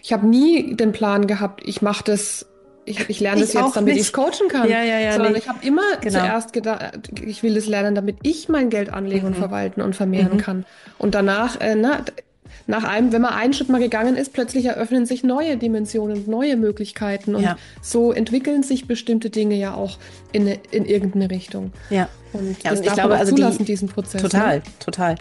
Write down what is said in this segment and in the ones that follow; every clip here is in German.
ich habe nie den Plan gehabt, ich mache das, ich lerne das Ich jetzt, auch damit ich es nicht. coachen kann, Ja, ja, ja, sondern nee. ich habe immer Genau. zuerst gedacht, ich will das lernen, damit ich mein Geld anlegen und Mhm. verwalten und vermehren Mhm. kann. Und danach, nach einem, wenn man einen Schritt mal gegangen ist, plötzlich eröffnen sich neue Dimensionen, neue Möglichkeiten und Ja, so entwickeln sich bestimmte Dinge ja auch in irgendeine Richtung. ja. Und Ja, das und ich darf man glaube, auch also zulassen, diesen Prozess, ne? total, total.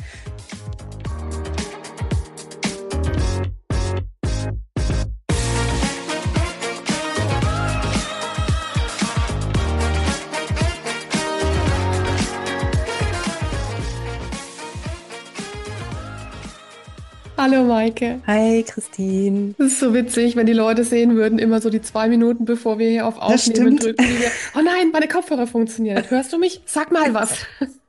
Hallo Maike. Hi, Christine. Das ist so witzig, wenn die Leute sehen würden, immer so die 2 Minuten, bevor wir hier auf Das Aufnehmen stimmt. drücken, wie wir, oh nein, meine Kopfhörer funktionieren nicht. Hörst du mich? Sag mal was.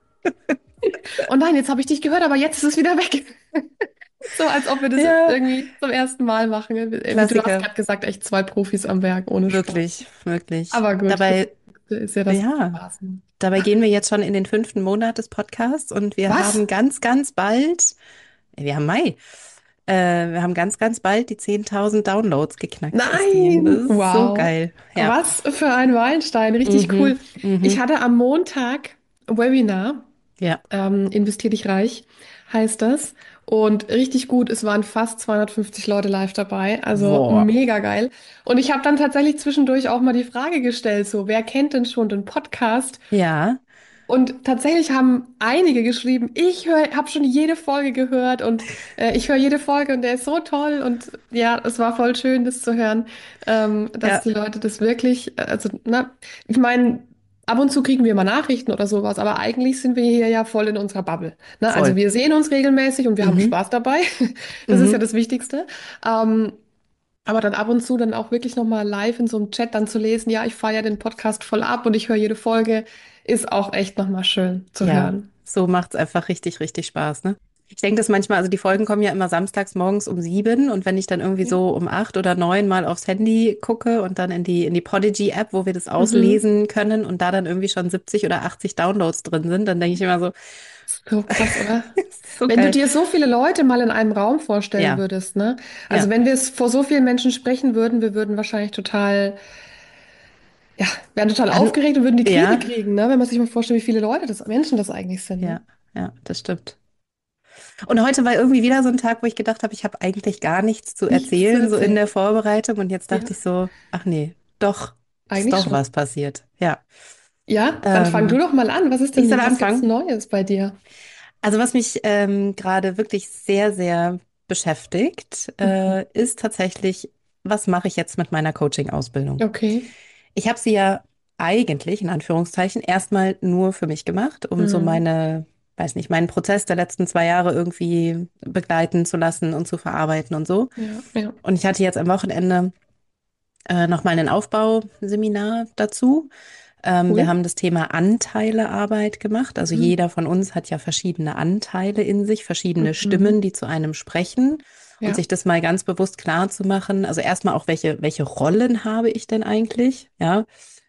Oh nein, jetzt habe ich dich gehört, aber jetzt ist es wieder weg. So, als ob wir das Ja, irgendwie zum ersten Mal machen. Wie du hast Klassiker. gerade gesagt, echt zwei Profis am Werk, ohne Spaß. Wirklich, wirklich. Aber gut, das Dabei, ist ja das, was ja, Spaß macht. dabei gehen wir jetzt schon in den 5. Monat des Podcasts und wir Was? haben ganz, ganz bald, wir haben Mai, wir haben ganz, ganz bald die 10.000 Downloads geknackt, Christine. Nein! Das ist so Wow. geil. Ja. Was für ein Meilenstein. Richtig Mhm, cool. Ich mhm. hatte am Montag ein Webinar. Ja. Investier dich reich heißt das. Und richtig gut, es waren fast 250 Leute live dabei, also Boah. mega geil. Und ich habe dann tatsächlich zwischendurch auch mal die Frage gestellt, so, wer kennt denn schon den Podcast? Ja, Und tatsächlich haben einige geschrieben, habe schon jede Folge gehört und ich höre jede Folge und der ist so toll und ja, es war voll schön, das zu hören, dass ja, die Leute das wirklich, also, na, ich meine, ab und zu kriegen wir mal Nachrichten oder sowas, aber eigentlich sind wir hier ja voll in unserer Bubble. Ne? Also voll. wir sehen uns regelmäßig und wir haben Mhm, Spaß dabei. Das ist ja mhm. das Wichtigste. Ähm, aber dann ab und zu dann auch wirklich nochmal live in so einem Chat dann zu lesen, ja, ich feiere den Podcast voll ab und ich höre jede Folge, ist auch echt nochmal schön zu Ja, hören. so macht's einfach richtig, richtig Spaß, ne? Ich denke das manchmal, also die Folgen kommen ja immer samstags morgens um 7 und wenn ich dann irgendwie Ja. so um 8 oder 9 mal aufs Handy gucke und dann in die Podigy-App, wo wir das Mhm. auslesen können und da dann irgendwie schon 70 oder 80 Downloads drin sind, dann denke ich immer so, So krass, oder? ist so Wenn du geil. dir so viele Leute mal in einem Raum vorstellen Ja, würdest, ne? Also ja, wenn wir es vor so vielen Menschen sprechen würden, wir würden wahrscheinlich total, ja, wären total an, aufgeregt und würden die Krise ja, kriegen, ne? Wenn man sich mal vorstellt, wie viele Leute das, Menschen das eigentlich sind, ne? ja, ja, das stimmt. Und heute war irgendwie wieder so ein Tag, wo ich gedacht habe, ich habe eigentlich gar nichts zu Nichts zu erzählen, so in der erzählen. Vorbereitung. Und jetzt Ja, dachte ich so, ach nee, doch, ist eigentlich doch schon. was passiert. Ja. Ja, dann fang du Ähm, doch mal an. Ich soll Was gibt's anfangen. Neues bei dir? Also was mich gerade wirklich sehr, sehr beschäftigt, Mhm. ist tatsächlich, was mache ich jetzt mit meiner Coaching-Ausbildung? Okay. Ich habe sie ja eigentlich, in Anführungszeichen, erstmal nur für mich gemacht, um so Mhm. weiß nicht, meinen Prozess der letzten 2 Jahre irgendwie begleiten zu lassen und zu verarbeiten und so. Ja, ja. Und ich hatte jetzt am Wochenende nochmal ein Aufbauseminar dazu. Wir Cool. haben das Thema Anteilearbeit gemacht. Also Mhm. jeder von uns hat ja verschiedene Anteile in sich, verschiedene Stimmen, Mhm. die zu einem sprechen. Und Ja. sich das mal ganz bewusst klar zu machen. Also erstmal auch, welche Rollen habe ich denn eigentlich? Ja,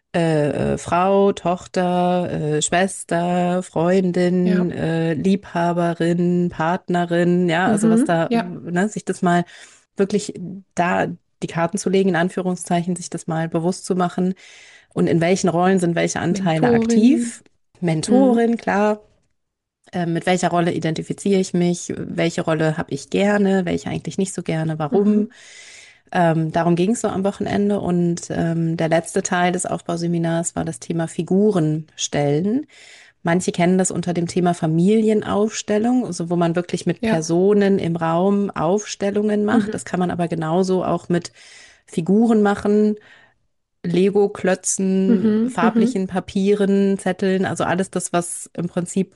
Frau, Tochter, Schwester, Ja. Freundin, Liebhaberin, Partnerin. Ja, also was Mhm. da, Ja. ne, sich das mal wirklich da die Karten zu legen, in Anführungszeichen, sich das mal bewusst zu machen und in welchen Rollen sind welche Anteile Mentorin. aktiv. Mhm. Mentorin, klar. Mit welcher Rolle identifiziere ich mich? Welche Rolle habe ich gerne? Welche eigentlich nicht so gerne? Warum? Mhm. Darum ging es so am Wochenende. Und der letzte Teil des Aufbauseminars war das Thema Figuren stellen. Manche kennen das unter dem Thema Familienaufstellung, also wo man wirklich mit Ja. Personen im Raum Aufstellungen macht. Mhm. Das kann man aber genauso auch mit Figuren machen, Lego-Klötzen, Mhm. Mhm. farblichen Papieren, Zetteln, also alles das, was im Prinzip,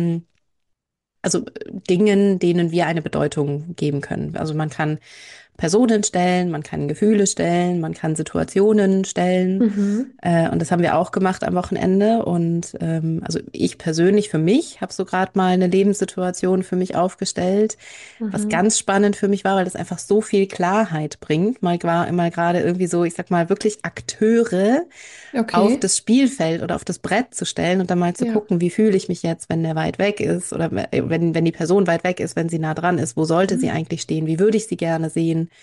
also Dingen, denen wir eine Bedeutung geben können. Also man kann Personen stellen, man kann Gefühle stellen, man kann Situationen stellen. Mhm. Und das haben wir auch gemacht am Wochenende. Und also ich persönlich für mich habe so gerade mal eine Lebenssituation für mich aufgestellt, was Mhm. ganz spannend für mich war, weil das einfach so viel Klarheit bringt. Mal gerade irgendwie so, ich sag mal, wirklich Akteure auf Okay. das Spielfeld oder auf das Brett zu stellen und dann mal zu Ja. gucken, wie fühle ich mich jetzt, wenn der weit weg ist oder wenn die Person weit weg ist, wenn sie nah dran ist, wo sollte sie Mhm. eigentlich stehen, wie würde ich sie gerne sehen,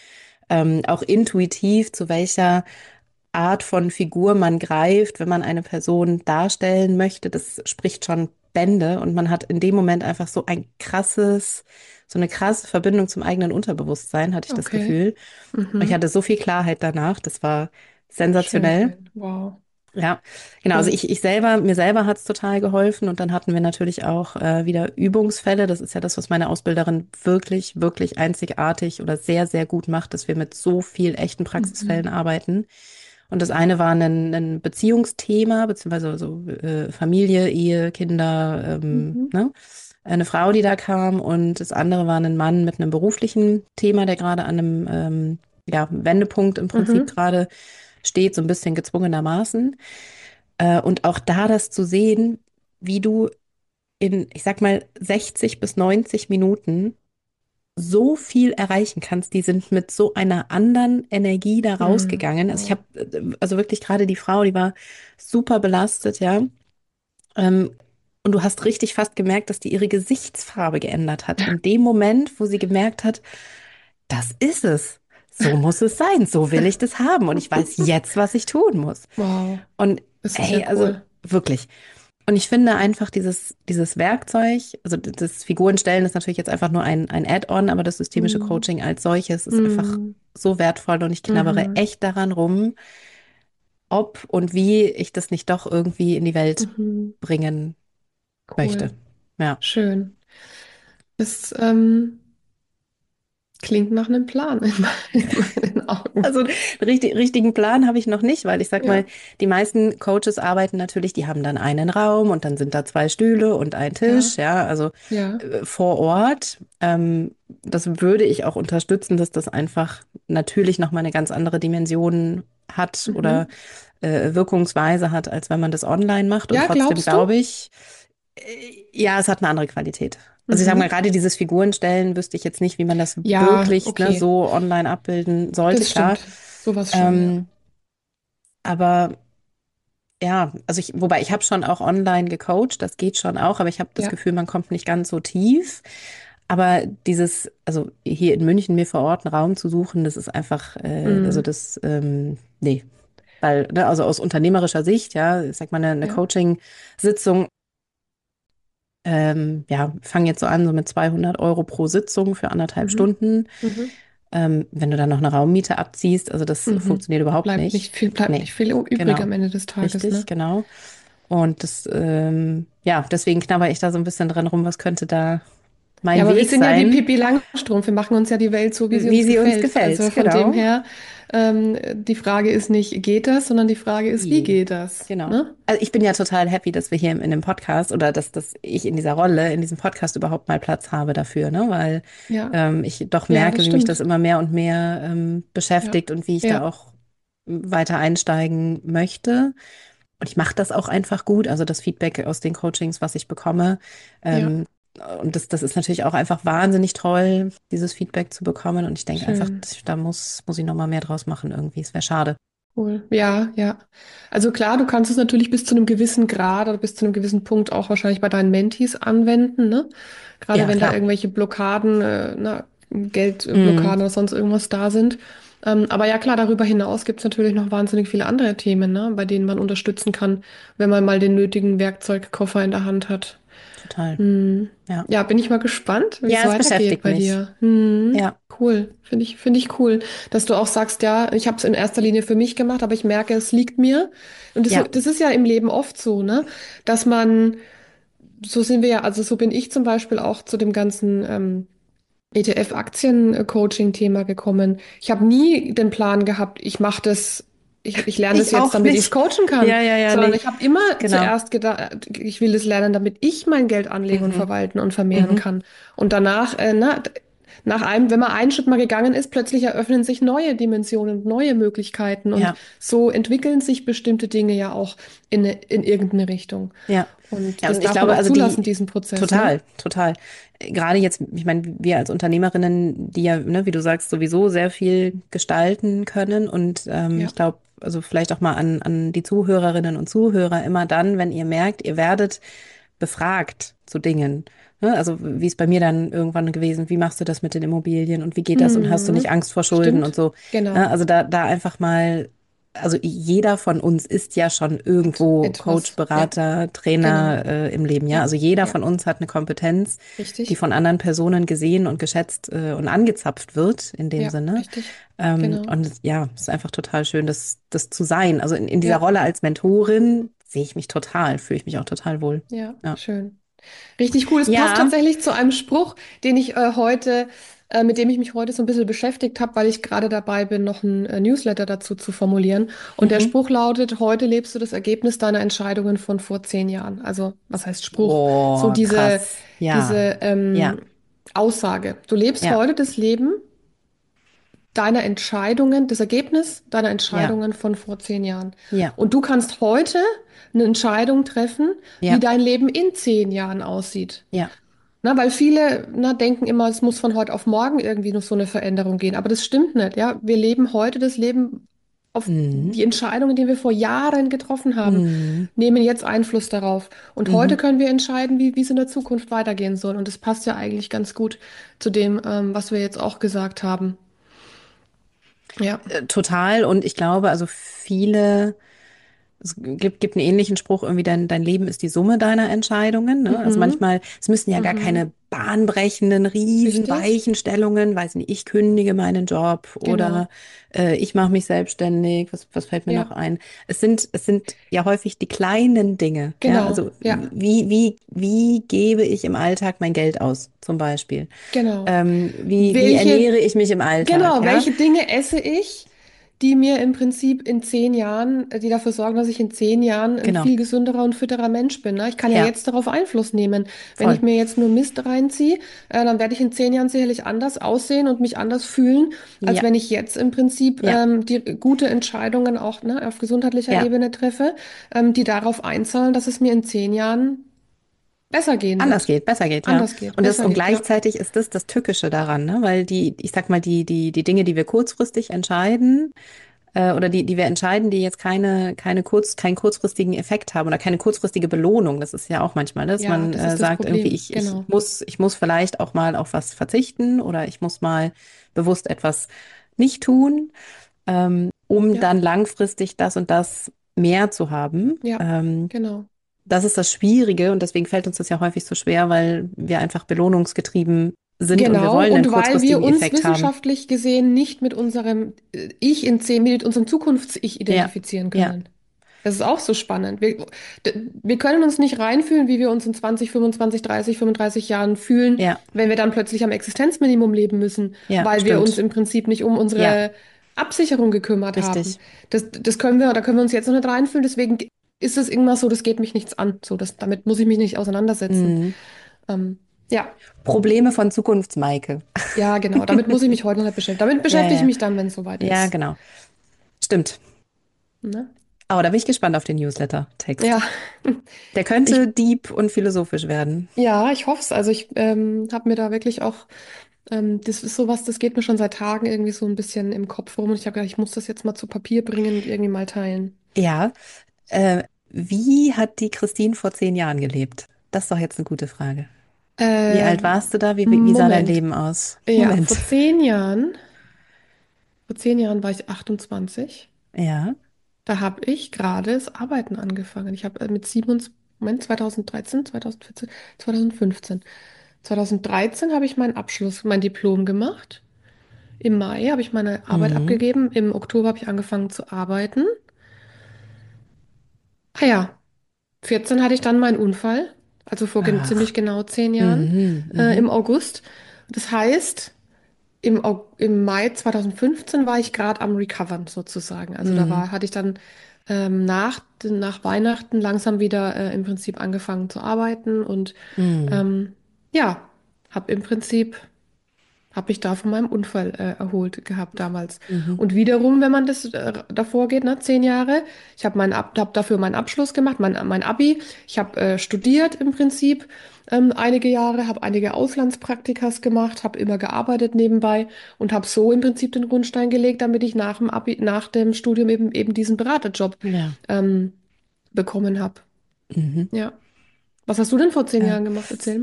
auch intuitiv, zu welcher Art von Figur man greift, wenn man eine Person darstellen möchte, das spricht schon Bände und man hat in dem Moment einfach so eine krasse Verbindung zum eigenen Unterbewusstsein, hatte ich das Okay. Gefühl. Und ich Mhm. hatte so viel Klarheit danach, das war sensationell. Schön. Wow. Ja, genau. Also Cool. mir selber hat es total geholfen und dann hatten wir natürlich auch wieder Übungsfälle. Das ist ja das, was meine Ausbilderin wirklich, wirklich einzigartig oder sehr, sehr gut macht, dass wir mit so viel echten Praxisfällen Mhm. arbeiten. Und das eine war ein Beziehungsthema, beziehungsweise so Familie, Ehe, Kinder, Mhm. ne? Eine Frau, die da kam und das andere war ein Mann mit einem beruflichen Thema, der gerade an einem ja, Wendepunkt im Prinzip Mhm. gerade steht, so ein bisschen gezwungenermaßen. Und auch da das zu sehen, wie du in, ich sag mal, 60 bis 90 Minuten so viel erreichen kannst. Die sind mit so einer anderen Energie da Mhm. rausgegangen. Also ich habe, Wow. also wirklich gerade die Frau, die war super belastet, ja. Ähm, und du hast richtig fast gemerkt, dass die ihre Gesichtsfarbe geändert hat. In dem Moment, wo sie gemerkt hat, das ist es. So muss es sein. So will ich das haben. Und ich weiß jetzt, was ich tun muss. Wow. Und Das ist ja hey, also cool. wirklich. Und ich finde einfach dieses Werkzeug, also das Figurenstellen ist natürlich jetzt einfach nur ein Add-on, aber das systemische Mhm. Coaching als solches ist einfach Mhm. so wertvoll und ich knabbere Mhm. echt daran rum, ob und wie ich das nicht doch irgendwie in die Welt Mhm. bringen möchte. Cool. Ja. Schön. Das klingt nach einem Plan in meinen Augen. Also einen richtigen Plan habe ich noch nicht, weil ich sag mal, Ja. die meisten Coaches arbeiten natürlich, die haben dann einen Raum und dann sind da zwei Stühle und ein Ja. Tisch, ja, also Ja. vor Ort. Das würde ich auch unterstützen, dass das einfach natürlich nochmal eine ganz andere Dimension hat oder Mhm. Wirkungsweise hat, als wenn man das online macht. Und Ja, trotzdem glaubst du? glaube ich, ja, es hat eine andere Qualität. Also ich sage mal, Mhm. gerade dieses Figurenstellen wüsste ich jetzt nicht, wie man das Ja, wirklich, ne, okay. so online abbilden sollte, Das klar. stimmt. Sowas schon, ja. Ähm, aber ja, also wobei ich habe schon auch online gecoacht, das geht schon auch, aber ich habe das Ja. Gefühl, man kommt nicht ganz so tief. Aber also hier in München mir vor Ort einen Raum zu suchen, das ist einfach, also Mhm. das, nee. Weil, ne, also aus unternehmerischer Sicht, ja, ich sag mal, eine Ja. Coaching-Sitzung, ja, fangen jetzt so an, so mit 200 € pro Sitzung für anderthalb Mhm. Stunden. Mhm. Wenn du dann noch eine Raummiete abziehst, also das Mhm. funktioniert überhaupt nicht. Bleibt Nee, nicht viel übrig genau. am Ende des Tages, Richtig, ne? genau. Und das, ja, deswegen knabber ich da so ein bisschen dran rum, was könnte da Ja, mein aber wir Weg sind ja wie sein, Pippi Langstrumpf. Wir machen uns ja die Welt so, wie sie wie uns sie uns gefällt. Also gefällt, von dem genau. her, die Frage ist nicht, geht das, sondern die Frage ist, wie Wie? geht das? Genau. Ne? Also ich bin ja total happy, dass wir hier in dem Podcast oder dass ich in dieser Rolle, in diesem Podcast überhaupt mal Platz habe dafür, ne? Weil Ja, ich doch ja, merke, das wie mich das stimmt. immer mehr und mehr Ja, beschäftigt und wie ich da ja, auch weiter einsteigen möchte. Und ich mache das auch einfach gut. Also das Feedback aus den Coachings, was ich bekomme. ja, Ähm, und das ist natürlich auch einfach wahnsinnig toll, dieses Feedback zu bekommen. Und ich denke einfach, schön. da muss ich noch mal mehr draus machen irgendwie. Es wäre schade. Cool. Ja, ja. Also klar, du kannst es natürlich bis zu einem gewissen Grad oder bis zu einem gewissen Punkt auch wahrscheinlich bei deinen Mentees anwenden, ne? Gerade Ja, wenn da klar. irgendwelche Blockaden, Mm, Geldblockaden oder sonst irgendwas da sind. Aber ja klar, darüber hinaus gibt es natürlich noch wahnsinnig viele andere Themen, ne? Bei denen man unterstützen kann, wenn man mal den nötigen Werkzeugkoffer in der Hand hat. total. Hm. Ja. Ja, bin ich mal gespannt, wie es Ja, es weitergeht beschäftigt bei mich. dir. Hm. Ja, Cool, finde ich cool, dass du auch sagst, ja, ich habe es in erster Linie für mich gemacht, aber ich merke, es liegt mir. Und ja. das ist ja im Leben oft so, ne, dass man, so sind wir ja, also so bin ich zum Beispiel auch zu dem ganzen ETF-Aktien-Coaching-Thema gekommen. Ich habe nie den Plan gehabt, ich mache das, ich lerne das Ich jetzt, auch damit ich es nicht. coachen kann, Ja, ja, ja, sondern nee. ich habe immer Genau. zuerst gedacht, ich will das lernen, damit ich mein Geld anlegen und Mhm. verwalten und vermehren Mhm. kann. Und danach, nach einem, wenn man einen Schritt mal gegangen ist, plötzlich eröffnen sich neue Dimensionen, neue Möglichkeiten und Ja, so entwickeln sich bestimmte Dinge ja auch in irgendeine Richtung. ja. Und Ja, das und ich darf man glaube, auch also zulassen, diesen Prozess, ne? total, total. Gerade jetzt, ich meine, wir als Unternehmerinnen, die ja, ne, wie du sagst, sowieso sehr viel gestalten können und Ja. ich glaube, also vielleicht auch mal an die Zuhörerinnen und Zuhörer immer dann, wenn ihr merkt, ihr werdet befragt zu Dingen. Ne? Also wie ist bei mir dann irgendwann gewesen, wie machst du das mit den Immobilien und wie geht das und hast du nicht Mhm. Angst vor Schulden und Stimmt. so. Genau. Also da einfach mal, also jeder von uns ist ja schon irgendwo Coach, Etwas. Ja, Berater, genau. Trainer im Leben, ja. Ja, Also jeder ja, von uns hat eine Kompetenz, die richtig. von anderen Personen gesehen und geschätzt und angezapft wird in dem Ja, Sinne. richtig. Genau. Und ja, es ist einfach total schön, das zu sein. Also in dieser Ja, Rolle als Mentorin sehe ich mich total, fühle ich mich auch total wohl. ja, Ja. schön. Richtig cool. Es passt Ja. tatsächlich zu einem Spruch, den ich mit dem ich mich heute so ein bisschen beschäftigt habe, weil ich gerade dabei bin, noch einen Newsletter dazu zu formulieren. Und der Mhm. Spruch lautet: Heute lebst du das Ergebnis deiner Entscheidungen von vor 10 Jahren. Also, was heißt Spruch? So Oh, krass. Ja, diese ja, Aussage. Du lebst ja, heute das Leben deiner Entscheidungen, das Ergebnis deiner ja, Entscheidungen von vor 10 Jahren. ja, Und du kannst heute eine Entscheidung treffen, wie ja, dein Leben in 10 Jahren aussieht. ja. Na, weil viele, denken immer, es muss von heute auf morgen irgendwie noch so eine Veränderung gehen. Aber das stimmt nicht, ja. Wir leben heute das Leben auf Mhm. die Entscheidungen, die wir vor Jahren getroffen haben, Mhm. nehmen jetzt Einfluss darauf. Und heute Mhm. können wir entscheiden, wie es in der Zukunft weitergehen soll. Und das passt ja eigentlich ganz gut zu dem, was wir jetzt auch gesagt haben. Ja. Total. Und ich glaube, also viele. Es gibt einen ähnlichen Spruch, irgendwie dein Leben ist die Summe deiner Entscheidungen. Ne? Also Mhm. manchmal, es müssen ja gar Mhm. keine bahnbrechenden, riesen Richtig? Weichenstellungen, weiß nicht, ich kündige meinen Job oder Genau. ich mache mich selbstständig. Was fällt mir noch Ja. ein? Es sind ja häufig die kleinen Dinge. Ja, Genau. also Ja. wie gebe ich im Alltag mein Geld aus, zum Beispiel? Genau. Wie Welche ernähre ich mich im Alltag? Genau, Ja, welche Dinge esse ich, die mir im Prinzip in 10 Jahren, die dafür sorgen, dass ich in 10 Jahren ein genau. viel gesünderer und fitterer Mensch bin, ne? Ich kann ja Ja, jetzt darauf Einfluss nehmen. Wenn ich voll. mir jetzt nur Mist reinziehe, dann werde ich in 10 Jahren sicherlich anders aussehen und mich anders fühlen, als Ja, wenn ich jetzt im Prinzip ja, die gute Entscheidungen auch, ne, auf gesundheitlicher ja. Ebene treffe, die darauf einzahlen, dass es mir in 10 Jahren besser gehen Anders wird. geht, besser geht, ja. Anders geht, Und besser und geht, ja. gleichzeitig ist das Tückische daran, ne? Weil ich sag mal, die Dinge, die wir kurzfristig entscheiden, oder die wir entscheiden, die jetzt keinen kurzfristigen Effekt haben oder keine kurzfristige Belohnung. Das ist ja auch manchmal, ne, dass Ja, man das ist das sagt irgendwie, Problem. Genau. ich muss vielleicht auch mal auf was verzichten oder ich muss mal bewusst etwas nicht tun, um Ja, dann langfristig das und das mehr zu haben. ja, genau. Das ist das Schwierige und deswegen fällt uns das ja häufig so schwer, weil wir einfach belohnungsgetrieben sind und wir Genau, wollen einen und weil wir kurzfristigen uns Effekt haben. wissenschaftlich gesehen nicht mit unserem mit unserem Zukunfts-Ich Ja, identifizieren ja, können. Das ist auch so spannend. Wir können uns nicht reinfühlen, wie wir uns in 20, 25, 30, 35 Jahren fühlen, ja, wenn wir dann plötzlich am Existenzminimum leben müssen, ja, weil wir uns stimmt. im Prinzip nicht um Ja, unsere Absicherung gekümmert haben. richtig. Da können wir uns jetzt noch nicht reinfühlen, deswegen ist es irgendwas so, das geht mich nichts an. So, damit muss ich mich nicht auseinandersetzen. Mhm. Ähm, ja. Probleme von Zukunftsmaike. Ja, genau. Damit muss ich mich heute noch nicht beschäftigen. Damit Ja, beschäftige ich ja, mich dann, wenn es soweit ja, ist. genau. Stimmt. Ne? Aber da bin ich gespannt auf den Ja, Newsletter-Text. Der könnte ich, deep und philosophisch werden. ja, ich hoffe es. Also ich habe mir da wirklich auch, das ist sowas, das geht mir schon seit Tagen irgendwie so ein bisschen im Kopf rum. Und ich habe gedacht, ich muss das jetzt mal zu Papier bringen und irgendwie mal teilen. Ja, wie hat die Christine vor 10 Jahren gelebt? Das ist doch jetzt eine gute Frage. Wie Äh, alt warst du da? Wie sah dein Moment. Leben aus? Ja, Moment. vor 10 Jahren war ich 28. Ja. Da habe ich gerade das Arbeiten angefangen. Ich habe mit 27, Moment, 2013, 2014, 2015. 2013 habe ich meinen Abschluss, mein Diplom gemacht. Im Mai habe ich meine Arbeit Mhm. abgegeben. Im Oktober habe ich angefangen zu arbeiten. Ah ja, 14 hatte ich dann meinen Unfall, also vor ziemlich Ach. genau 10 Jahren, Mhm. im Mhm. August. Das heißt, im Mai 2015 war ich gerade am Recovern sozusagen. Also Mhm. hatte ich dann nach Weihnachten langsam wieder im Prinzip angefangen zu arbeiten und Mhm. ja, habe im Prinzip habe ich da von meinem Unfall erholt gehabt damals. Mhm. Und wiederum, wenn man das davor geht, ne, 10 Jahre, ich habe hab dafür meinen Abschluss gemacht, mein Abi. Ich habe studiert im Prinzip einige Jahre, habe einige Auslandspraktikas gemacht, habe immer gearbeitet nebenbei und habe so im Prinzip den Grundstein gelegt, damit ich nach dem Abi, nach dem Studium eben diesen Beraterjob Ja. bekommen habe. Mhm. Ja. Was hast du denn vor zehn Ja. Jahren gemacht? Erzähl mal.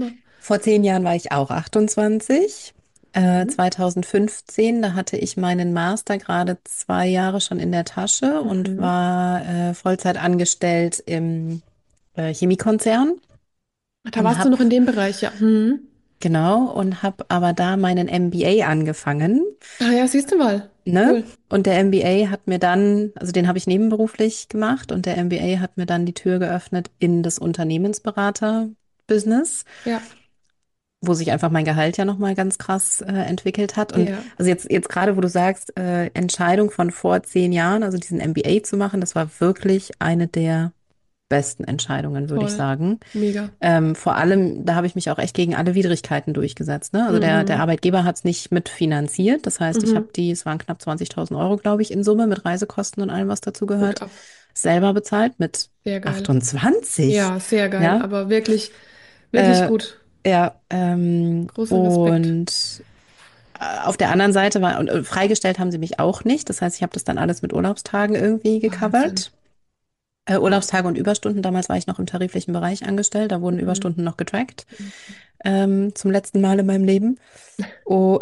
Vor 10 Jahren war ich auch 28. Mhm. 2015, da hatte ich meinen Master gerade 2 Jahre schon in der Tasche und Mhm. war Vollzeit angestellt im Chemiekonzern Da und warst du habe noch in dem Bereich, ja. Mhm. genau und habe aber da meinen MBA angefangen, Ah ja, siehst du mal. ne? Cool. Und der MBA hat mir dann, also den habe ich nebenberuflich gemacht und der MBA hat mir dann die Tür geöffnet in das Unternehmensberater-Business, Ja, wo sich einfach mein Gehalt ja nochmal ganz krass entwickelt hat. Und ja, also jetzt gerade, wo du sagst, Entscheidung von vor 10 Jahren, also diesen MBA zu machen, das war wirklich eine der besten Entscheidungen, würde ich toll. sagen. Mega. Vor allem, da habe ich mich auch echt gegen alle Widrigkeiten durchgesetzt. Ne? Also der Mhm. Arbeitgeber hat es nicht mitfinanziert. Das heißt, ich habe Mhm. es waren knapp 20.000 Euro, glaube ich, in Summe mit Reisekosten und allem, was dazu Hut gehört, ab. selber bezahlt mit Sehr geil. 28. Ja, sehr geil. Ja, Aber wirklich, wirklich äh, gut. ja, Großer Respekt. und auf der anderen Seite war, und freigestellt haben sie mich auch nicht. Das heißt, ich habe das dann alles mit Urlaubstagen irgendwie Wahnsinn. gecovert. Wow. Urlaubstage und Überstunden. Damals war ich noch im tariflichen Bereich angestellt. Da wurden Mhm. Überstunden noch getrackt. Zum letzten Mal in meinem Leben. Oh,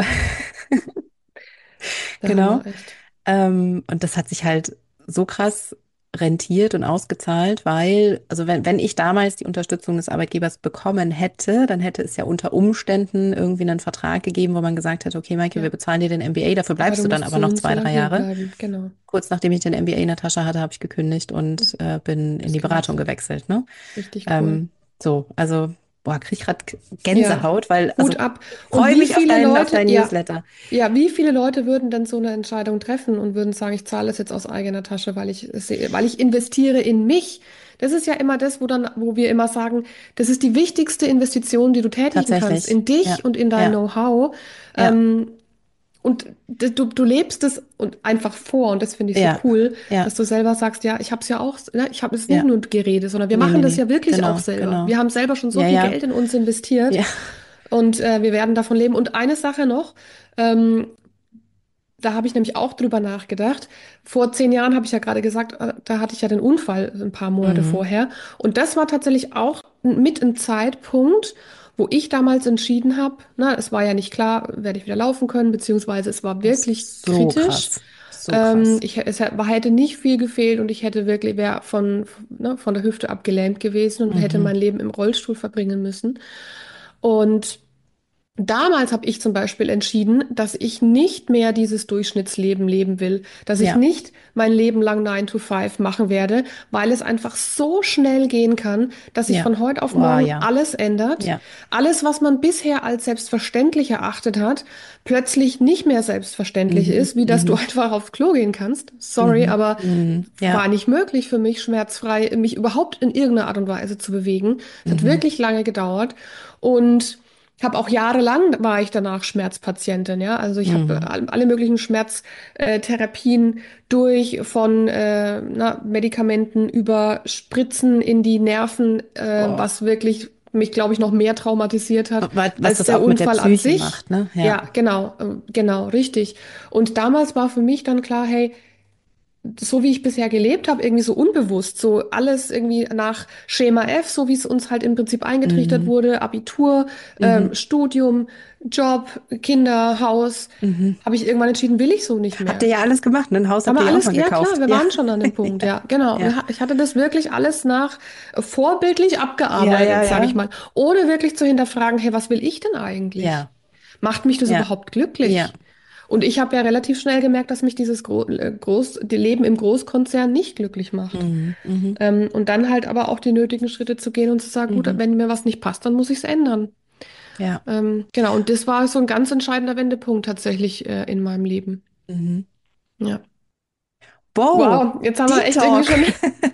Der genau. Hammer, echt. Und das hat sich halt so krass rentiert und ausgezahlt, weil, also wenn ich damals die Unterstützung des Arbeitgebers bekommen hätte, dann hätte es ja unter Umständen irgendwie einen Vertrag gegeben, wo man gesagt hätte, okay, Maike, wir Ja. bezahlen dir den MBA, dafür Aber du bleibst du dann musst aber so noch und so zwei, lang drei hier Jahre. bleiben. Genau. Kurz nachdem ich den MBA in der Tasche hatte, habe ich gekündigt und bin in Das die glaube Beratung ich. gewechselt, ne? Richtig cool. Ähm, so, also, boah, krieg ich gerade Ja, Gänsehaut, weil, Hut also, ab. Und freue wie mich auf viele auf Leute, dein ja, Newsletter. ja, wie viele Leute würden denn so eine Entscheidung treffen und würden sagen, ich zahle es jetzt aus eigener Tasche, weil ich es sehe, weil ich investiere in mich. Das ist ja immer das, wo wir immer sagen, das ist die wichtigste Investition, die du tätigen kannst, Tatsächlich. in Ja, dich und in dein ja, Know-how. ja, Ähm, und du lebst es und einfach vor und das finde ich so ja, cool, ja, dass du selber sagst, ja, ich habe es ja auch, ne, ich habe es nicht ja. nur Gerede, sondern wir Nee, machen nee, das nee. ja wirklich auch Genau, selber. genau. Wir haben selber schon so Ja, viel ja, Geld in uns investiert ja. und wir werden davon leben. Und eine Sache noch, ähm, da habe ich nämlich auch drüber nachgedacht. Vor 10 Jahren habe ich ja gerade gesagt, da hatte ich ja den Unfall ein paar Monate Mhm. vorher. Und das war tatsächlich auch mit ein Zeitpunkt, wo ich damals entschieden habe, na, es war ja nicht klar, werde ich wieder laufen können, beziehungsweise es war Das wirklich ist so kritisch. krass. So krass. Hätte nicht viel gefehlt und ich hätte wirklich, wäre von der Hüfte ab gelähmt gewesen und hätte Mhm. mein Leben im Rollstuhl verbringen müssen. Und damals habe ich zum Beispiel entschieden, dass ich nicht mehr dieses Durchschnittsleben leben will, dass ich Ja. nicht mein Leben lang 9 to 5 machen werde, weil es einfach so schnell gehen kann, dass sich Ja. von heute auf Boah, morgen ja. alles ändert. Ja. Alles, was man bisher als selbstverständlich erachtet hat, plötzlich nicht mehr selbstverständlich Mhm. ist, wie dass du Mhm. einfach aufs Klo gehen kannst. Sorry, Mhm. aber Mhm. war Ja. nicht möglich für mich, schmerzfrei, mich überhaupt in irgendeiner Art und Weise zu bewegen. Es hat Mhm. wirklich lange gedauert und habe auch jahrelang war ich danach Schmerzpatientin, ja. Also ich habe Mhm. alle möglichen Schmerztherapien durch, von Medikamenten über Spritzen in die Nerven, Boah. was wirklich mich, glaube ich, noch mehr traumatisiert hat Was als das der auch mit der Unfall an Psyche sich. macht, ne? Ja. Ja, genau, genau, richtig. Und damals war für mich dann klar, hey, so wie ich bisher gelebt habe, irgendwie so unbewusst, so alles irgendwie nach Schema F, so wie es uns halt im Prinzip eingetrichtert Mhm. wurde, Abitur, Mhm. Studium, Job, Kinder, Haus, Mhm. habe ich irgendwann entschieden, will ich so nicht Habt mehr. ihr ja alles gemacht, ne? Ein Haus Haben habt ihr wir ja auch alles, mal ja klar, gekauft. wir Ja. waren schon an dem Punkt, Ja. ja, genau. Ja. Ich hatte das wirklich alles nach vorbildlich Ja, ja, abgearbeitet, sage ich ja. mal, ohne wirklich zu hinterfragen, hey, was will ich denn eigentlich? Ja. Macht mich das Ja. überhaupt Ja. glücklich? Und ich habe ja relativ schnell gemerkt, dass mich dieses die Leben im Großkonzern nicht glücklich macht. Mhm. Mhm. Und dann halt aber auch die nötigen Schritte zu gehen und zu sagen, gut, Mhm. wenn mir was nicht passt, dann muss ich es ändern. Ja. Genau, und das war so ein ganz entscheidender Wendepunkt tatsächlich in meinem Leben. Mhm. Ja. Wow, Wow, jetzt haben wir Deep echt irgendwie Talk. schon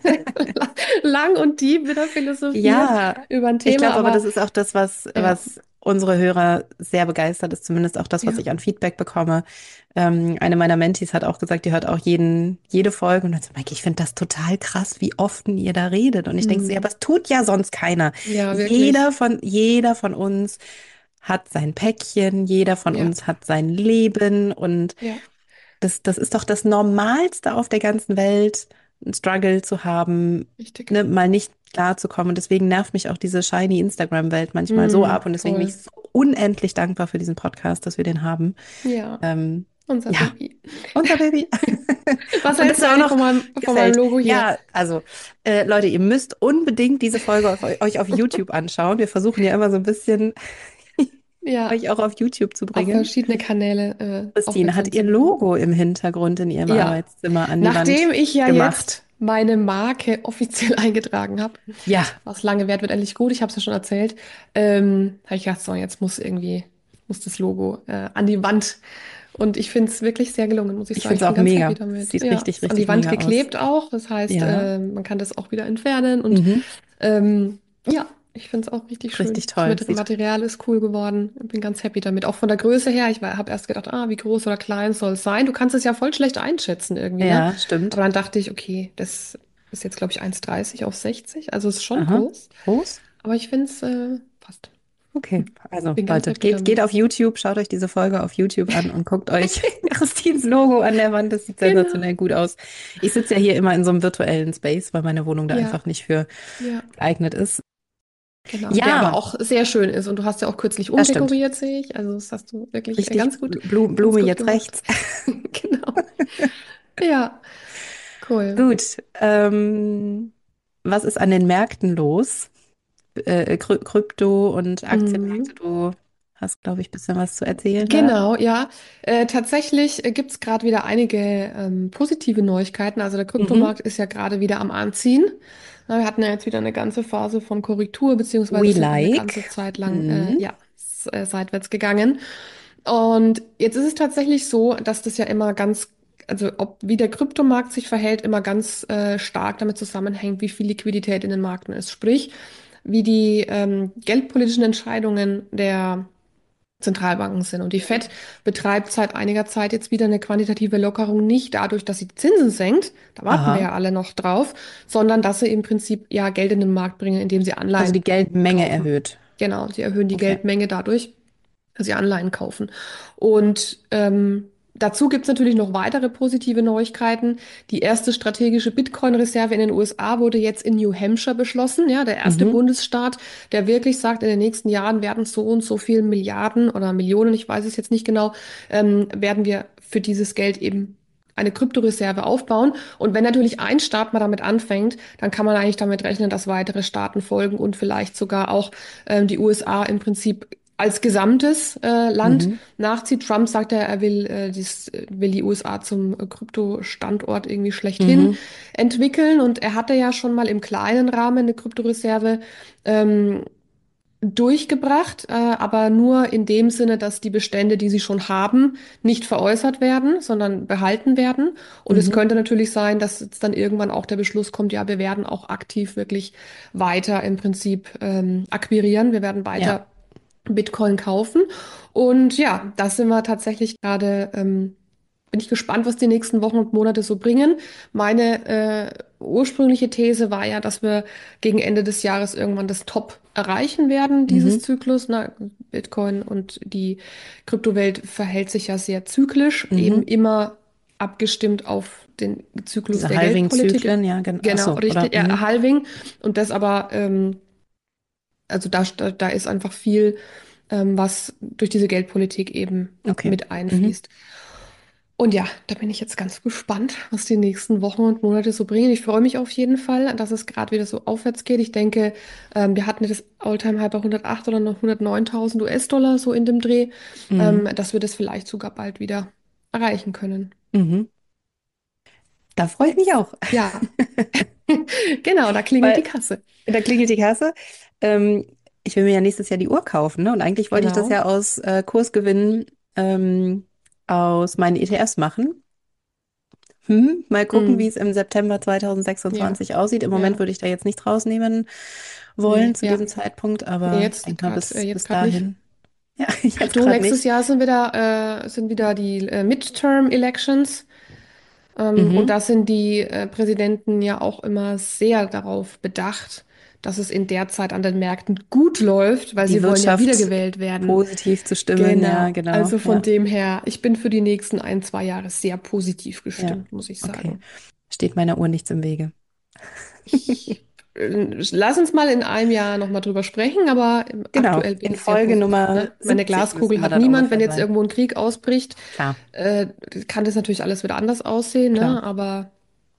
lang und tief wieder philosophiert Ja, über ein ich Thema, glaube aber, aber das ist auch das, ja, was unsere Hörer sehr begeistert ist, zumindest auch das, was ja. ich an Feedback bekomme. Eine meiner Mentees hat auch gesagt, die hört auch jede Folge und dann so, Maike, ich finde das total krass, wie oft ihr da redet. Und ich denke so, ja, Hm. aber es tut ja sonst keiner. Ja, wirklich. Jeder von uns hat sein Päckchen, jeder von Ja, uns hat sein Leben und ja, das ist doch das Normalste auf der ganzen Welt, einen Struggle zu haben, Richtig. ne, mal nicht klar zu kommen. Und deswegen nervt mich auch diese shiny Instagram-Welt manchmal so ab. Und deswegen bin ich Voll. so unendlich dankbar für diesen Podcast, dass wir den haben. Ja, Ähm, unser ja, Baby. unser Baby. Was Und dass hältst du er auch eigentlich noch von meinem gefällt. Logo hier? Ja, also Leute, ihr müsst unbedingt diese Folge euch auf YouTube anschauen. Wir versuchen ja immer so ein bisschen Ja, euch auch auf YouTube zu auf bringen. verschiedene Kanäle Christine aufmerksam hat ihr zu machen. Logo im Hintergrund in ihrem Ja, Arbeitszimmer an die nachdem Wand ich ja gemacht. jetzt meine Marke offiziell eingetragen habe, Ja, was lange währt, wird endlich gut, ich habe es ja schon erzählt, habe ich gedacht, so, jetzt muss das Logo an die Wand. Und ich finde es wirklich sehr gelungen, muss ich ich sagen. finde Ich es bin auch ganz happy mega. damit. Sieht Ja, richtig, ist an die richtig Wand mega aus. geklebt auch. Das heißt, Ja, man kann das auch wieder entfernen. Und mhm. ja, ich finde es auch richtig Richtig schön. Das toll. Sieht, Material ist cool geworden. Ich bin ganz happy damit. Auch von der Größe her. Ich habe erst gedacht, wie groß oder klein soll es sein. Du kannst es ja voll schlecht einschätzen irgendwie, ne? ja, stimmt. Aber dann dachte ich, okay, das ist jetzt, glaube ich, 1,30 auf 60. Also es ist schon Aha. groß. Groß? Aber ich finde es passt. Okay, also Bin ganz Leute, happy geht damit. auf YouTube, schaut euch diese Folge auf YouTube an und guckt euch Christines Logo an der Wand. Das sieht Genau. sensationell gut aus. Ich sitze ja hier immer in so einem virtuellen Space, weil meine Wohnung da Ja, einfach nicht für ja. geeignet ist. Genau, der aber Ja, auch sehr schön ist. Und du hast ja auch kürzlich das stimmt. umdekoriert, sehe ich. Also das hast du wirklich Richtig, ganz Blume gut jetzt gemacht. rechts. Genau. Ja, cool. Gut, was ist an den Märkten los? Krypto und Aktienmärkte, Mhm. du hast, glaube ich, ein bisschen was zu erzählen da. Genau, ja. Tatsächlich gibt es gerade wieder einige positive Neuigkeiten. Also der Mhm. Kryptomarkt ist ja gerade wieder am Anziehen. Na, wir hatten ja jetzt wieder eine ganze Phase von Korrektur, beziehungsweise We sind eine like. ganze Zeit lang Mhm. ja, seitwärts gegangen. Und jetzt ist es tatsächlich so, dass das ja immer also wie der Kryptomarkt sich verhält, immer ganz stark damit zusammenhängt, wie viel Liquidität in den Märkten ist. Sprich, wie die geldpolitischen Entscheidungen der Zentralbanken sind. Und die Fed betreibt seit einiger Zeit jetzt wieder eine quantitative Lockerung, nicht dadurch, dass sie die Zinsen senkt, da warten wir Aha. ja alle noch drauf, sondern dass sie im Prinzip ja Geld in den Markt bringen, indem sie Also Anleihen die Geldmenge kaufen. erhöht. Genau, sie erhöhen die Okay. Geldmenge dadurch, dass sie Anleihen kaufen. Und dazu gibt es natürlich noch weitere positive Neuigkeiten. Die erste strategische Bitcoin-Reserve in den USA wurde jetzt in New Hampshire beschlossen, ja, der erste Mhm. Bundesstaat, der wirklich sagt, in den nächsten Jahren werden so und so viel Milliarden oder Millionen, ich weiß es jetzt nicht genau, werden wir für dieses Geld eben eine Kryptoreserve aufbauen. Und wenn natürlich ein Staat mal damit anfängt, dann kann man eigentlich damit rechnen, dass weitere Staaten folgen und vielleicht sogar auch die USA im Prinzip als gesamtes Land Mhm. nachzieht. Trump sagt ja, er will die USA zum Kryptostandort irgendwie schlechthin Mhm. entwickeln. Und er hatte ja schon mal im kleinen Rahmen eine Kryptoreserve ähm, durchgebracht, aber nur in dem Sinne, dass die Bestände, die sie schon haben, nicht veräußert werden, sondern behalten werden. Und es Mhm. könnte natürlich sein, dass jetzt dann irgendwann auch der Beschluss kommt, ja, wir werden auch aktiv wirklich weiter im Prinzip akquirieren, wir werden Ja. weiter Bitcoin kaufen. Und ja, das sind wir tatsächlich gerade, bin ich gespannt, was die nächsten Wochen und Monate so bringen. Meine ursprüngliche These war ja, dass wir gegen Ende des Jahres irgendwann das Top erreichen werden, dieses Mhm. Zyklus. Na, Bitcoin und die Kryptowelt verhält sich ja sehr zyklisch, eben Mhm. immer abgestimmt auf den Zyklus Diese der Geldpolitik. Halving-Zyklen, ja, ach Genau, so, oder? richtig, ja, Mhm. Halving. Und das aber, also da ist einfach viel was durch diese Geldpolitik eben Okay. mit Mhm. einfließt. Und ja, da bin ich jetzt ganz gespannt, was die nächsten Wochen und Monate so bringen. Ich freue mich auf jeden Fall, dass es gerade wieder so aufwärts geht. Ich denke, wir hatten ja das Alltime-High bei 108 oder noch 109.000 US-Dollar so in dem Dreh, Mhm. dass wir das vielleicht sogar bald wieder erreichen können. Mhm. Da freue ich mich Yes. auch. Ja, genau, da klingelt die Weil Kasse. da klingelt die Kasse. Ähm, Ich will mir ja nächstes Jahr die Uhr kaufen, ne? Und eigentlich wollte ich das Genau. ja aus Kursgewinnen aus meinen ETFs machen. Mal gucken, wie Mm, es im September ja, 2026 aussieht. Im Moment ja, würde ich da jetzt nicht rausnehmen wollen nee, zu ja. diesem Zeitpunkt, Nee, aber ich denke mal, jetzt bis gerade nicht. dahin. Ja, jetzt Du, gerade nächstes nicht. Jahr sind wieder die Midterm-Elections. Und Mhm. da sind die Präsidenten ja auch immer sehr darauf bedacht, dass es in der Zeit an den Märkten gut läuft, weil Die sie wollen ja Wirtschaft wiedergewählt werden. positiv zu stimmen, ja, Genau. genau, Also von ja, dem her, ich bin für die nächsten 1, 2 Jahre sehr positiv ja, gestimmt, muss ich okay. sagen. Steht meiner Uhr nichts im Wege. Ich, lass uns mal in einem Jahr nochmal drüber sprechen, aber Genau, aktuell bin in ich sehr Folge positiv. Nummer Ne? Meine 70 müssten Glaskugel wir hat dann niemand, wenn ungefähr jetzt sein. irgendwo ein Krieg ausbricht, Klar, kann das natürlich alles wieder anders aussehen, klar. ne? Aber